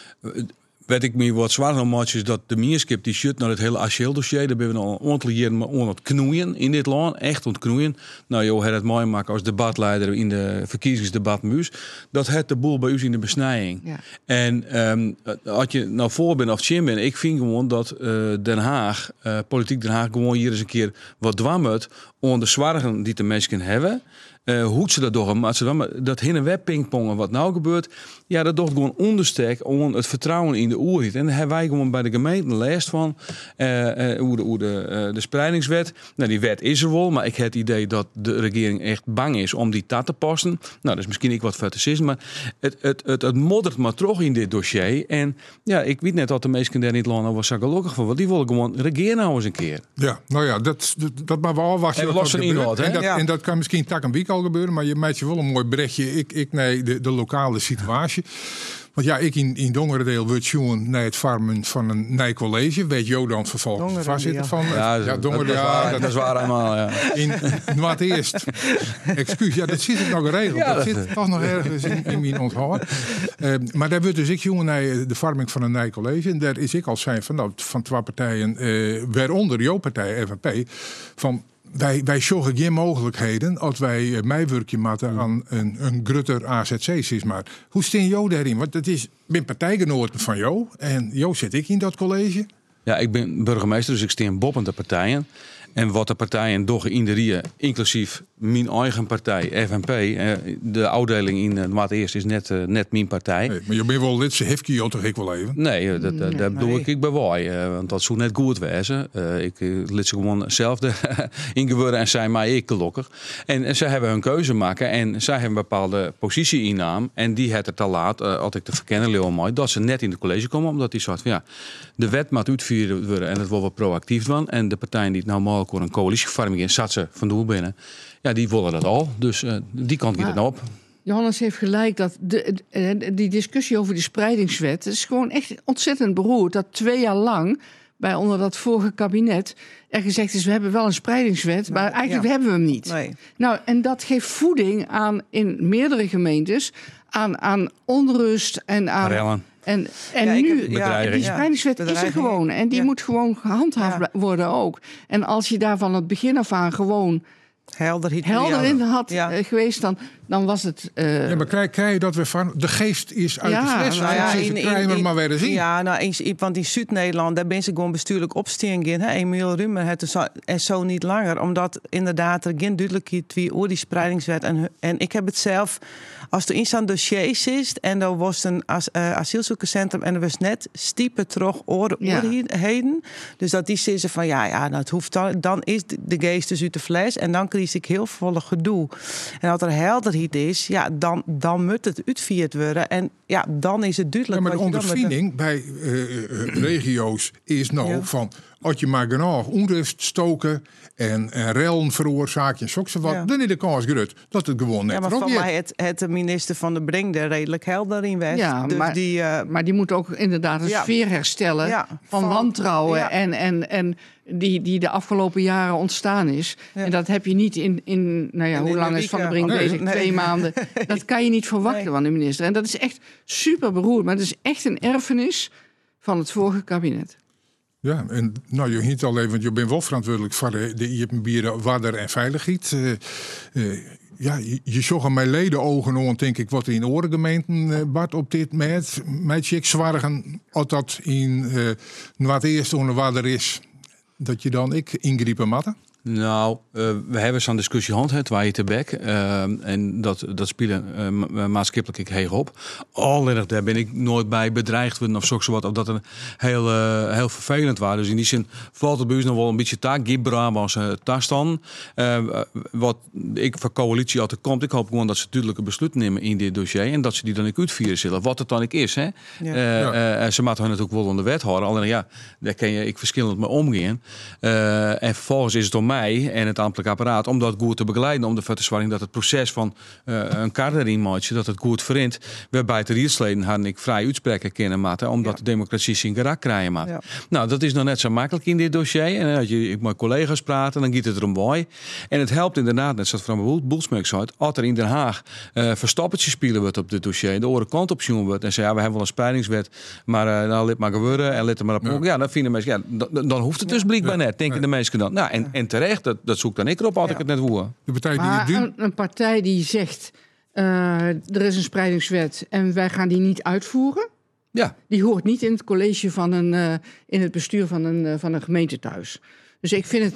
Wat ik me wat zwaar aan maak is dat de meerskip die shit naar het hele asieldossier. Daar ben we al een aantal jaren aan het knoeien in dit land. Echt aan het knoeien. Nou joh, het mooi maken als debatleider in de verkiezingsdebat muus. Dat het de boel bij u in de besnijing. Ja. En um, als je nou voor bent of chin bent, ik vind gewoon dat uh, Den Haag, uh, politiek Den Haag, gewoon hier eens een keer wat dwammert om de zwargen die de mensen hebben. Uh, hoe ze dat doen, maar ze dan, maar dat heen en weer pingpongen wat nou gebeurt, ja, dat doet gewoon ondersterk om het vertrouwen in de oerheid. En daar hebben wij gewoon bij de gemeente leest van uh, uh, hoe de, hoe de, uh, de spreidingswet. Nou, die wet is er wel, maar ik heb het idee dat de regering echt bang is om die tat te passen. Nou, dat is misschien ik wat fetischisme, maar het, het, het, het moddert maar terug in dit dossier. En ja, ik weet net dat de meesten daar niet lang over zijn gelukkig van, want die willen gewoon regeren nou eens een keer. Ja, nou ja, dat, dat, dat maar wel was. En los een inhoud, hè? En dat, Ja. en dat kan misschien tak een week al gebeuren, maar je maakt je wel een mooi berichtje. Ik, ik nee, de, de lokale situatie. Want ja, ik in, in Dongeredeel word jongen naar het farmen van een nij college. Weet Jo dan vervolgens Dongeren, vastzitten ja. van. Ja, ja dat, Dongeren, dat, is ja, waar, dat dat is waar allemaal. Ja. In, wat eerst. Excuus, ja, dat zit er nog geregeld. Ja, dat dat- zit toch nog ergens in, in mijn onthoud. Uh, maar daar wordt dus ik jongen naar de farming van een nij college. En daar is ik al zijn van, nou, van twee partijen, uh, waaronder jouw partij, F N P, van. Wij, wij zorgen geen mogelijkheden als wij uh, meewerkje maken aan een, een grutter A Z C, zeg maar. Hoe steen jou daarin? Want het is mijn partijgenoten van jou. En jou zit ik in dat college. Ja, ik ben burgemeester, dus ik steen boppende partijen. En wat de partijen doen in de Rie, inclusief mijn eigen partij, F N P. eh, De afdeling in het Maat Eerst is net, uh, net mijn partij. Nee, maar je bent wel lid, ze heeft je toch ik wel even. Nee, eh, dat, dat, dat doe Nee. ik, ik bij wij. eh, Want dat zou net goed wezen. Uh, ik uh, liet ze gewoon zelf ingeworden en zij mij ik gelukkig. En, en zij hebben hun keuze maken. En zij hebben een bepaalde positie innam. En die had het te laat, uh, had ik te verkennen, Leo mooi, dat ze net in de college komen. Omdat die soort van ja, de wet moet uitvoeren worden en het wordt wat proactief van. En de partijen die het nou mogelijk voor een coalitievorming in zat ze van doel binnen. Ja, die willen dat al. Dus uh, die kant gaat Maar- het nou op. Johannes heeft gelijk dat de, de- die discussie over die spreidingswet is gewoon echt ontzettend beroerd. Dat twee jaar lang bij onder dat vorige kabinet er gezegd is, we hebben wel een spreidingswet, maar eigenlijk ja. hebben we hem niet. Nee. Nou, en dat geeft voeding aan in meerdere gemeentes aan, aan onrust en aan. Rellen. En, en Ja, ik nu, heb- ja, die ja. spreidingswet is er Bedreiging. gewoon. En die Ja. moet gewoon gehandhaafd Ja. worden ook. En als je daar van het begin af aan gewoon Helder, helder in had Ja. eh, geweest, dan, dan was het. eh, Ja, maar krijg, krijg je dat weer van? De geest is uit Ja, de fles. nou ja, Ja, in- krijgen in- we in- maar weer eens zien. Ja, nou, eens, want in Zuid-Nederland, daar ben ze gewoon bestuurlijk opsteen in. Emiel Rummer het zo, en zo niet langer. Omdat inderdaad er geen duidelijkheid wie over die spreidingswet. En, en ik heb het zelf, als er in zo'n dossier is en er was een as, uh, asielzoekerscentrum en er was net stiepen terug oor, Ja. oorheden. Dus dat die zeggen van ja, ja, nou, het hoeft dan, dan is de, de geest dus uit de fles en dan kies ik heel volle gedoe. En als er helderheid is, ja, dan, dan moet het uitvierd worden. En ja, dan is het Ja, duidelijk. maar de wat je dan met de- ondervinding bij eh, eh, regio's is nou Ja. van... als je maar genoeg onrust stoken en, en rellen veroorzaakt en zo wat... Ja. dan is de kans groot dat het gewoon net Ja, maar erop van gaat. mij het, het de minister van de Brink daar redelijk helder in West. Ja, dus maar- die, eh, Maar die moet ook inderdaad een Ja. sfeer herstellen Ja, van, van- wantrouwen ja. en, en, en die, die de afgelopen jaren ontstaan is. Ja. En dat heb je niet in, in nou ja, In hoe een lang is week, Van der ja. Brink Nee, bezig? nee. Twee maanden. Dat kan je niet verwachten Nee. van de minister. En dat is echt super beroerd. Maar het is echt een erfenis van het vorige kabinet. Ja, en nou, je hint al even, want je bent wel verantwoordelijk voor de, de I P bieren, water en veiligheid. Uh, uh, ja, je, je zag aan mijn ledenogen aan, denk ik, wat er in orengemeenten uh, bad op dit moment. Met je zwargen, als dat in uh, wat eerst onder water is, dat je dan ik ingriepen matten. Nou, uh, we hebben zo'n discussie hand, het waar je te bek. Uh, en dat, dat spelen uh, ma- maatschappelijk ik heeg op. Alleen daar ben ik nooit bij bedreigd worden of zo wat. Of dat een heel, uh, heel vervelend was. Dus in die zin valt het bij ons nog wel een beetje taak. Gibra was uh, tas dan. Uh, wat ik van coalitie altijd komt. Ik hoop gewoon dat ze duidelijke besluiten nemen in dit dossier. En dat ze die dan ook uitvieren zullen. Wat het dan ook is. Hè? Ja. Uh, Ja. uh, ze moeten hun natuurlijk wel onder de wet houden. Alleen ja, daar kan je ik verschillend mee omgaan. Uh, en vervolgens is het om mij en het ambtelijk apparaat om dat goed te begeleiden, om ervoor te zorgen dat het proces van uh, een kader in maatje, dat het goed verint. Waarbij de rietsleden hadden ik vrij uitspreken kunnen maken, omdat Ja. de democratie zijn karakter krijgen mag. Ja. Nou, dat is nog net zo makkelijk in dit dossier. En dan had je ik met collega's praten, dan gaat het erom bij. En het helpt inderdaad, net zoals van Boelsmeuk zei, als er in Den Haag uh, verstoppertje spelen wordt op dit dossier, de andere kant op zien wordt en zeggen, ja, we hebben wel een spreidingswet, maar uh, nou, lid maar gebeuren en let er maar op. Ja, ja dan vinden mensen, ja, dan, dan hoeft het dus blijkbaar net, denken de mensen dan. Nou, en, en terecht, dat, dat zoek dan ik erop, had ik het net woe. De partij Maar die het een, doen. een partij die zegt, uh, er is een spreidingswet en wij gaan die niet uitvoeren. Ja. Die hoort niet in het college van een, uh, in het bestuur van een, uh, van een gemeente thuis. Dus ik vind het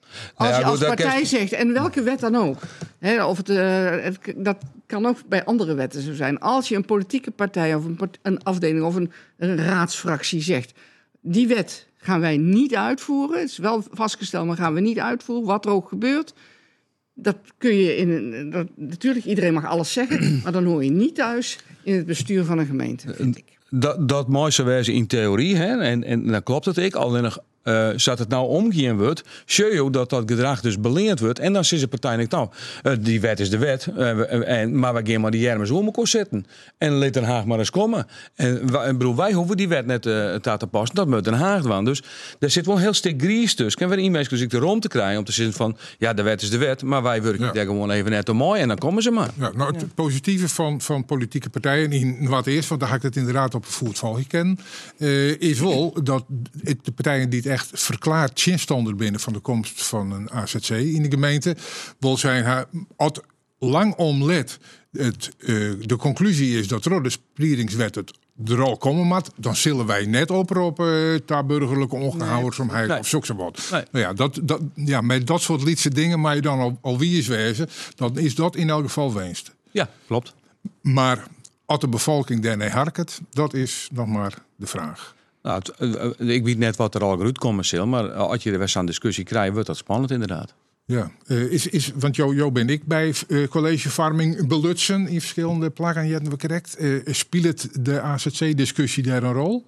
Als Ja, je goed, als daar partij kerst- zegt, en welke wet dan ook. Hè, of het, eh, het, dat kan ook bij andere wetten zo zijn. Als je een politieke partij of een, part- een afdeling of een, een raadsfractie zegt... die wet gaan wij niet uitvoeren. Het is wel vastgesteld, maar gaan we niet uitvoeren. Wat er ook gebeurt. Dat kun je in een... Dat, natuurlijk, iedereen mag alles zeggen. Maar dan hoor je niet thuis in het bestuur van een gemeente, vind ik. Dat, dat mooi zou wezen in theorie, hè? En, en dan klopt het ik. Alleen nog uh, zat het nou omgekeerd wordt, zie je dat dat gedrag dus beleerd wordt. En dan zit de partij niet, nou, uh, die wet is de wet. Uh, en, maar we gaan maar die jermers om elkaar zitten. En laat Den Haag maar eens komen. En wij, bedoel, wij hoeven die wet net uh, te passen. Dat moet Den Haag doen. Dus er zit wel een heel stuk gries tussen. En weer iemand dus ik erom te krijgen om te zeggen van, ja, de wet is de wet. Maar wij werken ja. daar gewoon even net te mooi en dan komen ze maar. Ja, nou, het ja. positieve van, van politieke partijen, in wat eerst, want daar ga ik het inderdaad op een voetval kennen, uh, is wel dat het, de partijen die het echt verklaard chinstander binnen van de komst van een A Z C in de gemeente, wel zijn haar ad lang omlet. Het, uh, de conclusie is dat door de spriedingswet het er al komen moet, dan zullen wij net oproepen uh, ter burgerlijke ongehoorzaamheid nee. of zo'n wat. Nee. Nou ja, dat, dat, ja, met dat soort lietse dingen, maar je dan al, al wie is wezen, dan is dat in elk geval winst. Ja, klopt. Maar als de bevolking daarmee harket, dat is nog maar de vraag. Nou, het, uh, ik weet net wat er al uitkomt, maar uh, als je er weer aan discussie krijgt, wordt dat spannend inderdaad. Ja, uh, is, is, want jou, jou ben ik bij uh, College Farming belutsen in verschillende plakken, je hebt we correct. Uh, speelt de A Z C-discussie daar een rol?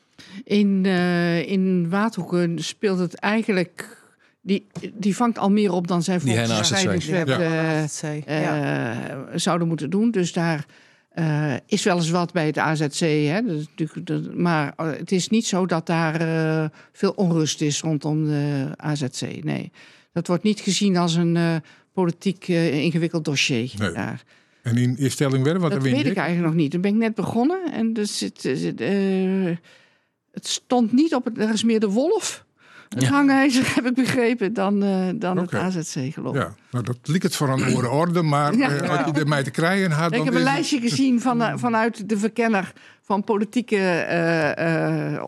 In, uh, in Waterhoeken speelt het eigenlijk... Die, die vangt al meer op dan zij volgens de scheidingswet ja. uh, uh, zouden moeten doen. Dus daar uh, is wel eens wat bij het A Z C. Hè? Dat is natuurlijk, dat, maar uh, het is niet zo dat daar uh, veel onrust is rondom de A Z C. Nee, dat wordt niet gezien als een uh, politiek uh, ingewikkeld dossier. Nee. Daar. En in instelling werden wat dat weet ik, ik eigenlijk nog niet. Dan ben ik net begonnen en dus het, uh, het stond niet op het. Er is meer de wolf. Het ja. hangijzer, heb ik begrepen, dan, uh, dan okay. het A Z C, geloof ik. Ja, nou, dat liep het voor een oren orde, maar ja. uh, als je er mij te krijgen had... Ik dan heb een lijstje het... gezien van, uh, vanuit de verkenner van politieke uh, uh,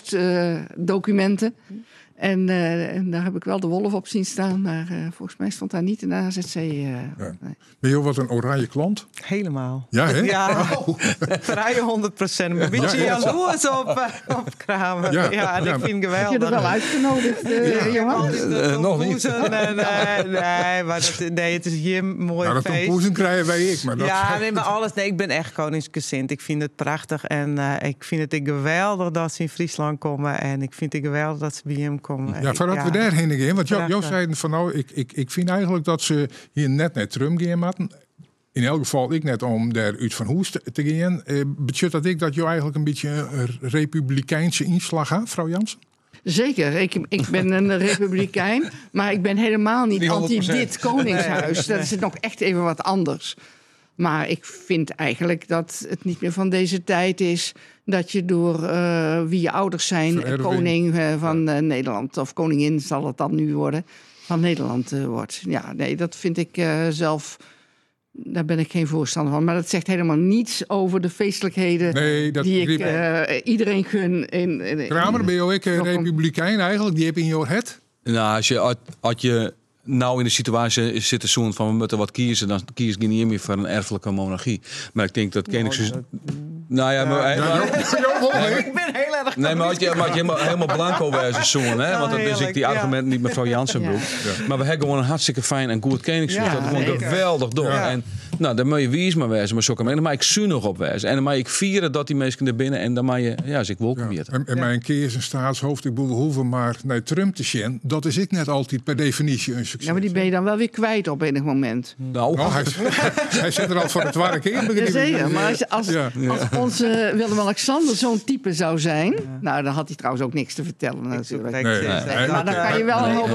onrustdocumenten. Uh, en, uh, en daar heb ik wel de wolf op zien staan, maar uh, volgens mij stond daar niet een A Z C. Uh, ja. nee. Ben je wat een oranje klant? Helemaal. Ja, hè? Ja, vrij honderd procent. Een beetje ja, jaloers op, op kramen. Ja, ja, dat ja. vind ik geweldig. Heb je er wel uitgenodigd, uh, ja. Johan? Uh, uh, nog niet. En, uh, nee, maar dat, nee, het is hier een mooi nou, feest. Dat tompoezen krijgen wij ik. Maar dat ja, nee, maar alles. Nee, ik ben echt koningsgezind. Ik vind het prachtig. En uh, ik vind het geweldig dat ze in Friesland komen. En ik vind het geweldig dat ze bij hem komen. Ja, voordat ja. we daarheen gaan. Want jou, jou zeiden van nou, ik, ik, ik vind eigenlijk dat ze hier net naar Trump gaan moeten. In elk geval ik net om daar uit van Hoes te, te gaan. Uh, Betekent dat ik dat jou eigenlijk een beetje een republikeinse inslag had, mevrouw Jansen? Zeker, ik, ik ben een republikein, maar ik ben helemaal niet anti dit koningshuis. Dat is nog echt even wat anders. Maar ik vind eigenlijk dat het niet meer van deze tijd is dat je door uh, wie je ouders zijn, Vererving. koning uh, van uh, Nederland, of koningin zal het dan nu worden, van Nederland uh, wordt. Ja, nee, dat vind ik uh, zelf, daar ben ik geen voorstander van. Maar dat zegt helemaal niets over de feestelijkheden nee, dat die ik uh, iedereen gun. In, in, Kramer, ben je ook een republikein eigenlijk? Die heb je in je head? Nou, als je, als je nou in de situatie zit zo'n van we moeten wat kiezen, dan kies ik niet meer voor een erfelijke monarchie. Maar ik denk dat Koningshuis... Nou ja, maar... Ja, maar ja, ja, ik ben heel erg... Nee, maar had je, maar had je helemaal, helemaal blanco wijze zoen, hè? Want dat is ik die argument ja. niet mevrouw Jansen broek. Ja. Maar we hebben gewoon een hartstikke fijn en goed Koningshuis. Ja, dat gewoon nee, geweldig door. Ja. En nou, dan moet je wies maar wijzen, maar zo kan dan mag ik zuur nog op wijzen. En dan mag ik vieren dat die mensen er binnen en dan mag je, ja, als ik wolken weer. Ja. En, en ja. mijn keer is een staatshoofd, ik bedoel, hoeven maar naar Trump te zien. Dat is ik net altijd per definitie een succes. Ja, maar die ben je dan wel weer kwijt op enig moment. Nou, nou hij, hij zit er al voor het tweede keer. Ja, zeker, maar als, als, ja. als onze Willem-Alexander zo'n type zou zijn, ja. nou, dan had hij trouwens ook niks te vertellen natuurlijk. Nee, nee, nee, nee, maar dan kan je wel een hoop...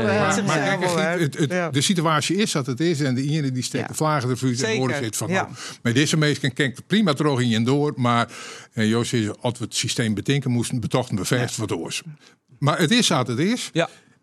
De situatie is dat het is en de ene die steekt de vlagen ervoor en horen zit van, ja. nou, met deze mensen kan ik prima terug in je door, maar en Joost is, als we het systeem bedenken moesten, betochten we vast ja. wat oors. Maar het is wat het is. Ja.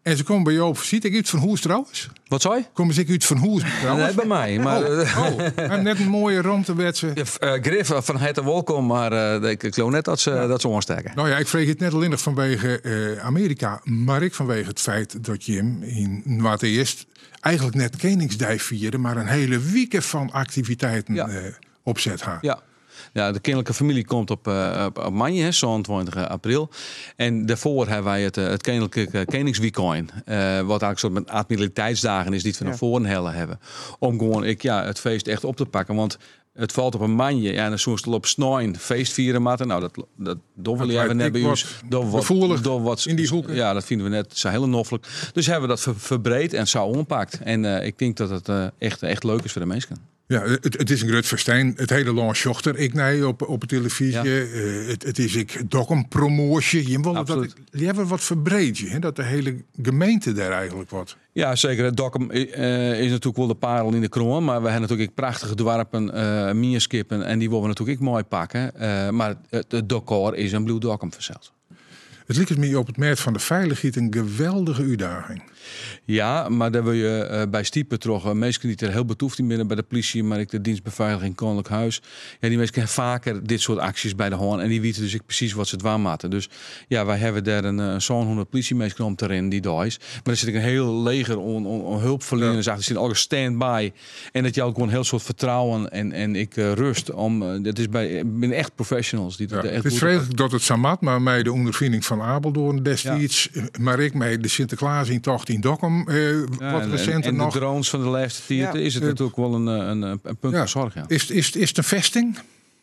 En ze komen bij jou op visite. Ik uit Van Hoes trouwens. Wat zei je? Komen ze uit Van Hoes trouwens? Nee, bij mij. Maar, Oh, oh. En net een mooie ruimtewedse. Uh, Griff, van harte welkom, maar uh, ik geloof net dat ze, ja. dat ze aansteken. Nou ja, ik vreeg het net alleen nog vanwege uh, Amerika, maar ik vanwege het feit dat Jim in wat eerst eigenlijk net Koningsdag vierde, maar een hele week van activiteiten ja. uh, opzet had. Ja. Ja, de kennelijke familie komt op, uh, op, op Manje, zevenentwintig april. En daarvoor hebben wij het, het kennelijke uh, Koningsweekend. Uh, wat eigenlijk soort met admiraliteitsdagen is die we ja. naar voren hellen hebben. Om gewoon ik, ja, het feest echt op te pakken. Want het valt op een manje. Ja, en dan zo'n op snoin feest vieren matten. Nou, dat, dat doen we hebben net bij ons. Door wat in die hoeken. Ja, dat vinden we net zo heel noffelijk. Dus hebben we dat ver, verbreed en zo ompakt. En uh, ik denk dat het uh, echt, echt leuk is voor de mensen. Ja, het, het is een groot festijn. Het hele land zochter ik nee op, op de televisie. Ja. Uh, het, het is ik toch een promotie. Je wil dat je hebben wat verbreed je, hè, dat de hele gemeente daar eigenlijk wat. Ja, zeker. Het Dokkum uh, is natuurlijk wel de parel in de kroon. Maar we hebben natuurlijk prachtige dwarpen, uh, mierskippen. En die willen we natuurlijk ook mooi pakken. Uh, maar het, het decor is een Blue Dokkum verzeld. Het lijkt me op het merk van de veiligheid een geweldige uitdaging. Ja, maar daar wil je uh, bij Stiepen toch. Uh, mensen die er heel betoefd in binnen bij de politie, maar ik de dienstbeveiliging Koninklijk Huis. Ja, die mensen hebben vaker dit soort acties bij de hand en die weten dus ik precies wat ze het waarmaten. Dus ja, wij hebben daar een uh, zo'n honderd politiemensen om te rennen die daar is. Maar er zit een heel leger on, on, on hulpverleners achter. Er zit al stand-by en dat je ook gewoon heel soort vertrouwen en en ik uh, rust om. Uh, dat is bij ben echt professionals die. Ja, echt het is vreselijk dat het samat, maar mij de ondervinding van Apeldoorn destijds, ja. maar ik mij de Sinterklaas in tocht in Dokkum. Uh, ja, wat en, recenter en de nog. drones van de laatste tijd ja. is het uh, natuurlijk wel een, een, een punt ja. van zorg. Ja. Is, is, is het een vesting?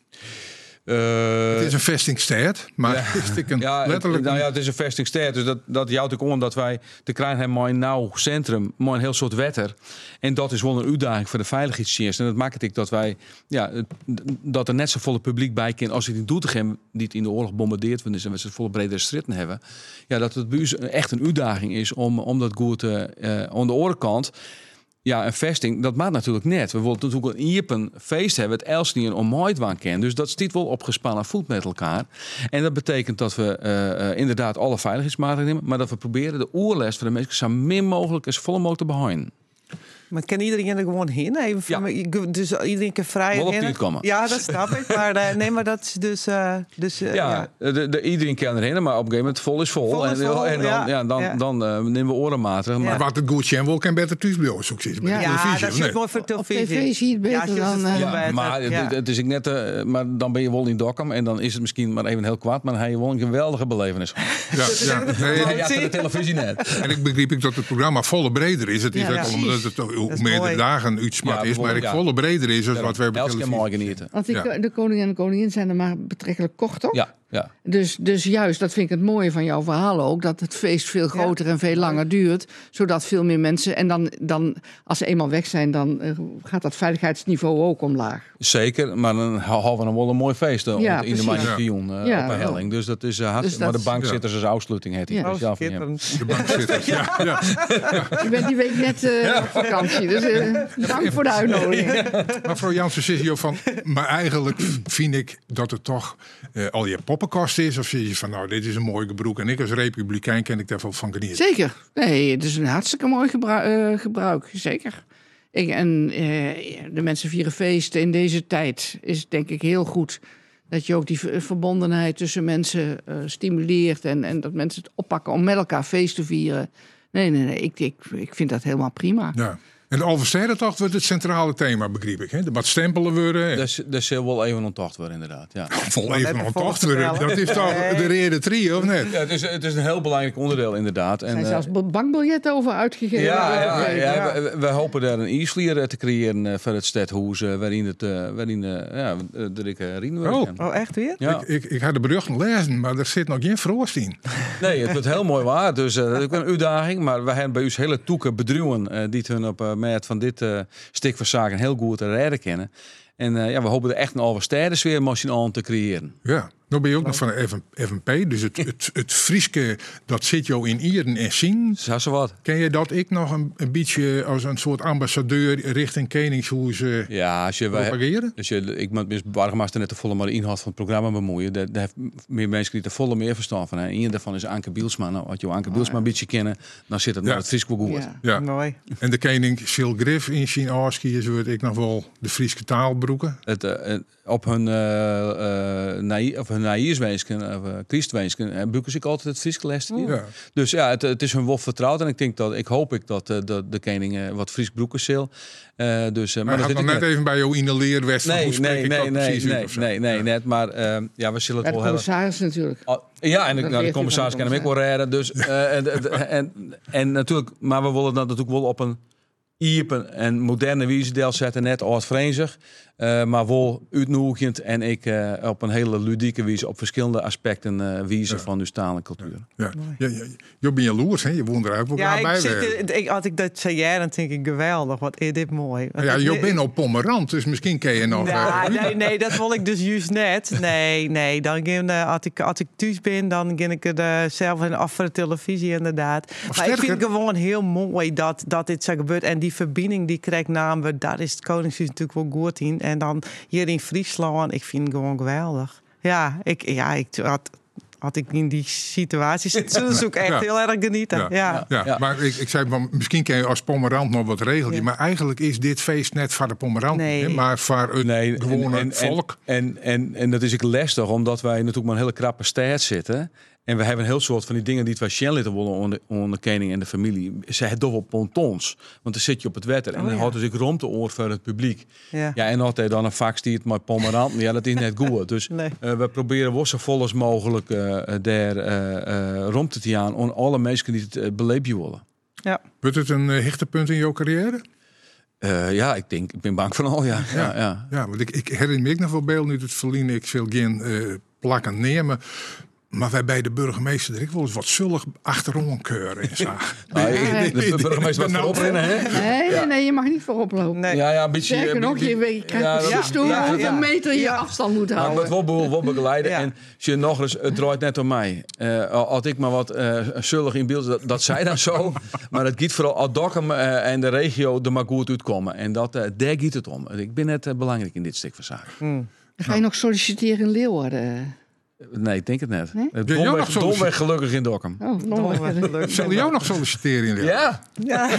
Uh, het is een vestingstad, maar ja, is het een ja, letterlijk... Het, nou ja, het is een vestingstad, dus dat, dat jouwt ook om dat wij te krijgen hebben een nauw centrum, maar een heel soort wetter. En dat is wel een uitdaging voor de veiligheidsdienst. En dat maakt het dat wij, ja, dat er net zo volle publiek bij kan als het in Doetinchem, die het in de oorlog bombardeerd wordt en we ze volle bredere stritten hebben. Ja, dat het bij ons echt een uitdaging is om, om dat goed uh, aan de andere kant. Ja, een vesting, dat maakt natuurlijk net. We willen natuurlijk een iepen feest hebben, het els niet een onmooidwaan kennen. Dus dat stiet wel op gespannen voet met elkaar. En dat betekent dat we uh, uh, inderdaad alle veiligheidsmaatregelen nemen, maar dat we proberen de oerles voor de mensen zo min mogelijk als volle mogelijk te behouden. Maar kan iedereen er gewoon heen? Even ja. me, dus iedereen kan vrij heen? Ja, dat snap ik. Maar uh, nee, maar dat is dus... Uh, dus uh, ja, ja. De, de, iedereen kan erheen, maar op een gegeven moment vol is vol. vol, is vol en, en dan, ja. Ja, dan, ja. dan uh, nemen we orenmaatregelen. Maar, maar wat het goed zijn wil, kan beter thuis blijven. Zo zit het bij ja. de televisie. Ja, dat zit mooi voor televisie. Op tv zie je het beter ja, dan... Uh, ja, maar ja. het, het is ik net... Uh, maar dan ben je wel in Dokkum en dan is het misschien maar even heel kwaad, maar dan heb je wel een geweldige belevenis. Ja, ja. Nee, ja, de televisie net. En ik begreep ik dat het programma volle breder is. Het is ja, ook omdat het hoe meerdere dagen uitsmat ja, is, maar ik ja. volle breder is dan wat we hebben televisie. Want die, ja. de koning en de koningin zijn er maar betrekkelijk kort, toch? Ja. Ja. Dus, dus juist, dat vind ik het mooie van jouw verhaal ook, dat het feest veel groter ja. en veel langer duurt, zodat veel meer mensen, en dan, dan als ze eenmaal weg zijn, dan uh, gaat dat veiligheidsniveau ook omlaag. Zeker, maar dan houden we dan wel een mooi feest uh, ja, in de Magnifion uh, ja, op een helling. Dus dat is uh, hartstikke, dus dat, maar de bankzitters als ja. afsluiting heet ja. Dus ja, de bankzitters, ja. ja. ja. Je bent die week net uh, ja. op vakantie, dus uh, dank voor de uitnodiging. Maar mevrouw Jansen zegt hier van, maar eigenlijk vind ik dat het toch uh, al je pop poppenkast is? Of zie je van, nou, dit is een mooie gebroek en ik als republikein ken ik daar wel van genieten? Zeker. Nee, het is een hartstikke mooi gebruik. Uh, gebruik zeker. Ik, en uh, de mensen vieren feesten in deze tijd is denk ik heel goed. Dat je ook die verbondenheid tussen mensen uh, stimuleert en, en dat mensen het oppakken om met elkaar feest te vieren. Nee, nee, nee. Ik, ik, ik vind dat helemaal prima. Ja. En de Alverstedentocht wordt het centrale thema, begreep ik. Hè? De wat stempelen worden. Dat, dat zal wel even onttocht worden, inderdaad. Ja. Vol even onttocht worden. Dat is toch de reden drie, of net? Ja, het, is, het is een heel belangrijk onderdeel, inderdaad. Er zijn en, zelfs uh, bankbiljetten over uitgegeven. Ja, ja, ja, ja. We, we hopen daar een ijsvlier te creëren uh, voor het stadhuis. Uh, waarin het, uh, waarin uh, ja, de dikke Rien oh. oh, echt weer? Ja. Ik, ik, ik had de berichten lezen, maar er zit nog geen vroost in. Nee, het wordt heel mooi waar. Dus uh, dat is een uitdaging. Maar we hebben bij ons hele toeken bedruwen uh, die hun op uh, met van dit uh, stuk van zaken heel goed te redden kennen. En uh, ja, we hopen er echt een oude stedensfeer machine aan te creëren. Ja, nou ben je ook nog van de F N P. Dus het, het, het Frieske, dat zit jou in Ieren en Zien. Zo zo wat. Ken je dat ik nog een, een beetje als een soort ambassadeur richting Koningshoes Ja, als je, propageren? Als je, ik moet met Bargemaster net de volle maar de inhoud van het programma bemoeien. Daar, daar heeft meer mensen die er volle meer verstand van. En een daarvan is Anke Bielsma. Nou, als je Anke Bielsma een beetje kennen, dan zit het Ja. naar het Fries wel goed. Ja. Ja. Mooi. En de koning Sil Griff in Zien Aarski is wordt ik nog wel de Frieske taal broeken. Het, uh, op hun uh, uh, naï, of hun naïerswensken, of uh, Christwensken, uh, boeken ik altijd het Fries les. Ja. Dus ja, het, het is hun wel vertrouwd. En ik denk dat, ik hoop ik dat, uh, dat de koning uh, wat Fries broeken zal. Uh, dus, uh, Maar maar hij dat had weet nog ik net even bij jou in de leerwest van Nee, hoe spreek nee, ik nee, dat nee, precies nee, uit of zo. nee, nee, net. Maar uh, ja, we zullen Bij het de wel hebben. commissaris natuurlijk. Oh, ja, en de, Dat nou, de leert u commissaris van kan de hem ook wel redden. Dus, uh, en, en, en, en natuurlijk, maar we willen dat natuurlijk wel op een iepen en moderne wijze deel zetten, net als Vrenzig. Uh, maar wel uitnodigend en ik uh, op een hele ludieke wijze op verschillende aspecten uh, wijzen Ja. van uw taal en cultuur. Ja. Ja, ja, je bent jaloers, hè? Je woont er ook wel Ja, graag ik bij. zit, ik, als ik dat zei, dan denk ik geweldig. Wat is dit mooi. Ja, je bent op Pommerand, dus misschien ken je nog... Ja, uh, nee, nee, dat wil ik dus juist net. Nee, nee. Dan ging, uh, als, ik, als ik thuis ben, dan ging ik er uh, zelf in af voor de televisie inderdaad. Maar sterker- ik vind het gewoon heel mooi dat, dat dit zo gebeurt. En die verbinding die krijgt namen, daar is het Koningshuis natuurlijk wel goed in. En dan hier in Friesland, ik vind het gewoon geweldig. Ja, ik, ja, ik had... Had ik in die situatie zit, zullen ze ook echt Ja. heel erg genieten. Ja. Ja. Ja, Ja. maar ik, ik zei, van, misschien ken je als Pommerand nog wat regeltje. Ja. Maar eigenlijk is dit feest net voor de Pommerand, Nee. hè, maar voor het Nee, gewone en, en, volk. En, en, en, en dat is ook lastig, omdat wij natuurlijk maar een hele krappe staat zitten. En we hebben een heel soort van die dingen die het wij Shellitten willen onder, onder de koning en de familie. Ze hebben toch wel pontons. Want dan zit je op het wetter. En Oh, dan ja. houdt dus ik rond de oor voor het publiek. Ja. Ja, en altijd dan een fax die het maar Pomeranten. Ja, dat is net goed. Dus Nee. uh, we proberen wel zo vol als mogelijk uh, daar uh, uh, rond te gaan. Om alle mensen die het uh, beleven willen. Ja. Wordt het een uh, hichtepunt in jouw carrière? Uh, ja, ik denk, ik ben bang van al, ja. ja, ja. Ja, want ik, ik herinner me ik nog wel beeld nu het verliezen. Ik zal geen uh, plakken nemen. Maar wij bij de burgemeester er ik wel eens wat zullig achterom keuren en zo. Nou, ik- de burgemeester wat Nou, voorop rennen, hè? Nee, nee, nee, je mag niet voorop lopen. Nee. Ja, ja, een beetje... Sterker een nog, beetje- je weet- je krijgt ja, precies dat- door ja, hoeveel ja. meter je Ja. afstand moet Maar ik houden. word wel, wel begeleiden. Ja. En als je nog eens, het draait net om mij. Uh, als ik maar wat uh, zullig in beeld, dat, dat zij dan zo. Maar het gaat vooral als Dokkum uh, en de regio er maar goed uitkomen. En dat, uh, daar gaat het om. Ik ben net uh, belangrijk in dit stuk van zaken. Mm. Ga je nog solliciteren in Leeuwarden? Nee, ik denk het net. Nee? Het Ja, jou nog domweg, solliciteren? domweg gelukkig in Dokkum. Oh, nog wel. Zal jou nog solliciteren in Leeuwarden? Ja,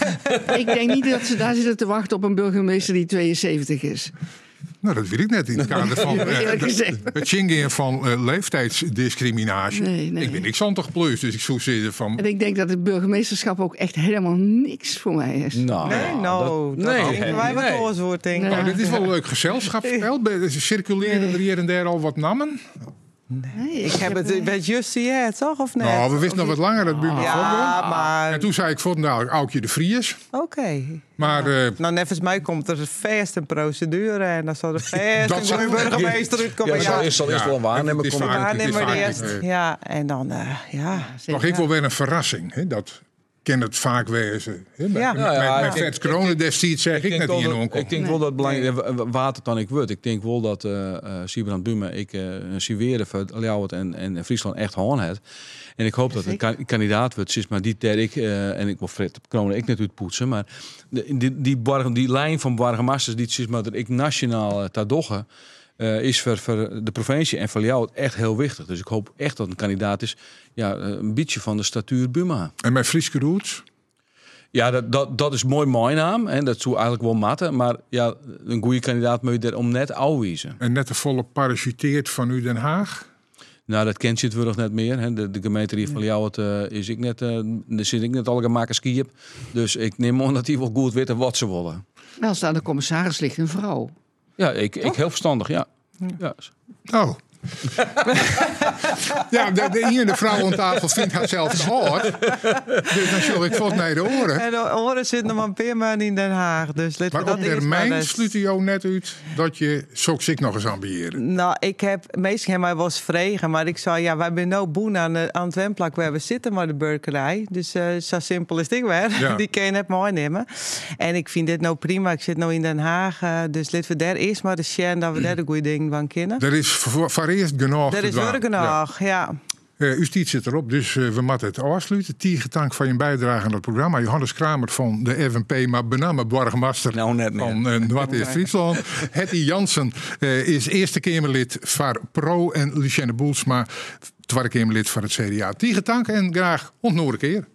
Ik denk niet dat ze daar zitten te wachten op een burgemeester die tweeënzeventig is. Nou, dat weet ik net in het kader van uh, Eerlijk gezegd. het chingen van uh, leeftijdsdiscriminatie. Nee, nee. Ik ben niks zestig plus, dus ik zou zeggen van... En ik denk dat het burgemeesterschap ook echt helemaal niks voor mij is. nou, Nee, nou, dat, nee, dat denken wij wat nee. alles wordt, denk ik. Nee. Nou, dit is wel een leuk gezelschap. Ze circuleren er hier en daar al wat namen. Nee, Ik heb het bij Justy, ja, toch? Of net? Nou, we wisten nog wat langer dat buurman ja, En maar... toen zei ik, vond nou, Aukje de Vries. Oké. Maar uh, Nou, nevens mij komt er vast een procedure en dan zal er vast Dat een zou- burgemeester Ja, uitkomen. zal Ja, eerst zal eerst Ja, wel een waarnemer het is komen. vaak- het is waarnemer vaak- eerst. eh, Ja, en dan, uh, ja. toch ik wel weer een verrassing. Hè? Dat kan het vaak wezen. Hè? Met, Ja. met, Ja, ja, met, ik met denk- Vets Corona destijds zeg ik, denk net wel hier dat- nog. Ik denk wel dat het belangrijk is, water dan ik word. Ik denk wel dat uh, uh, Siebrand Buma, ik uh, Sieweren voor Ljouwert en, en Friesland echt gewoon heeft. En ik hoop dat het een kandidaat wordt, sinds maar die ter ik, uh, en ik wil Fred Kronen ik natuurlijk poetsen, maar de, die, die, bar, die lijn van Bargemasters, die sinds maar dat ik nationaal uh, tadogge, uh, is voor, voor de provincie en voor jou echt heel wichtig. Dus ik hoop echt dat een kandidaat is, ja, een beetje van de statuur Buma. En mijn Frieske roots. Ja, dat, dat, dat is mooi mijn naam. En dat zou eigenlijk wel matten. Maar ja, een goede kandidaat moet je er om net afwijzen. En net de volle parachuteerd van u Den Haag. Nou, dat kent je het nog net meer. Hè. De, de gemeente die van jou het, uh, is ik net, uh, daar zit ik net al maken skiën. Dus ik neem aan dat die wel goed weten wat ze willen. Wel, als daar de commissaris ligt een vrouw. Ja, ik, ik heel verstandig, ja. ja. Oh. Ja, de, de ene vrouw aan tafel vindt haarzelf te oud. Dus dan zal ik vast naar de oren. En de oren zitten nog maar een paar maanden in Den Haag. Dus laten we Maar dat op eerst termijn maar eens- sluit je jou net uit dat je zoals ik nog eens ambiëren. Nou, ik heb meestal hem mij wel eens vregen, maar ik zei ja, wij zijn nou boen aan, de- aan het wemplak waar we zitten, maar de burgerij. Dus uh, zo simpel is het weer. Ja. Die kan je net mooi nemen. En ik vind dit nou prima. Ik zit nou in Den Haag, uh, dus laten we daar eerst maar de share dat we daar de goede dingen van kennen. Er is voor, voor eerst genoeg Er te is doen. werk nog, ja. ja. Uh, u stiet zit erop, dus uh, we moeten het afsluiten. Tiege dank voor je bijdrage aan het programma. Johannes Kramer van de F N P, maar bename Borgmaster Nou, net meer. van uh, Noord-Eerst-Friesland. Hetty Jansen uh, is Eerste Kamerlid voor Pro en Lucienne Boelsma, Tweede Kamerlid voor het C D A. Tiege dank en graag ontnoren keer.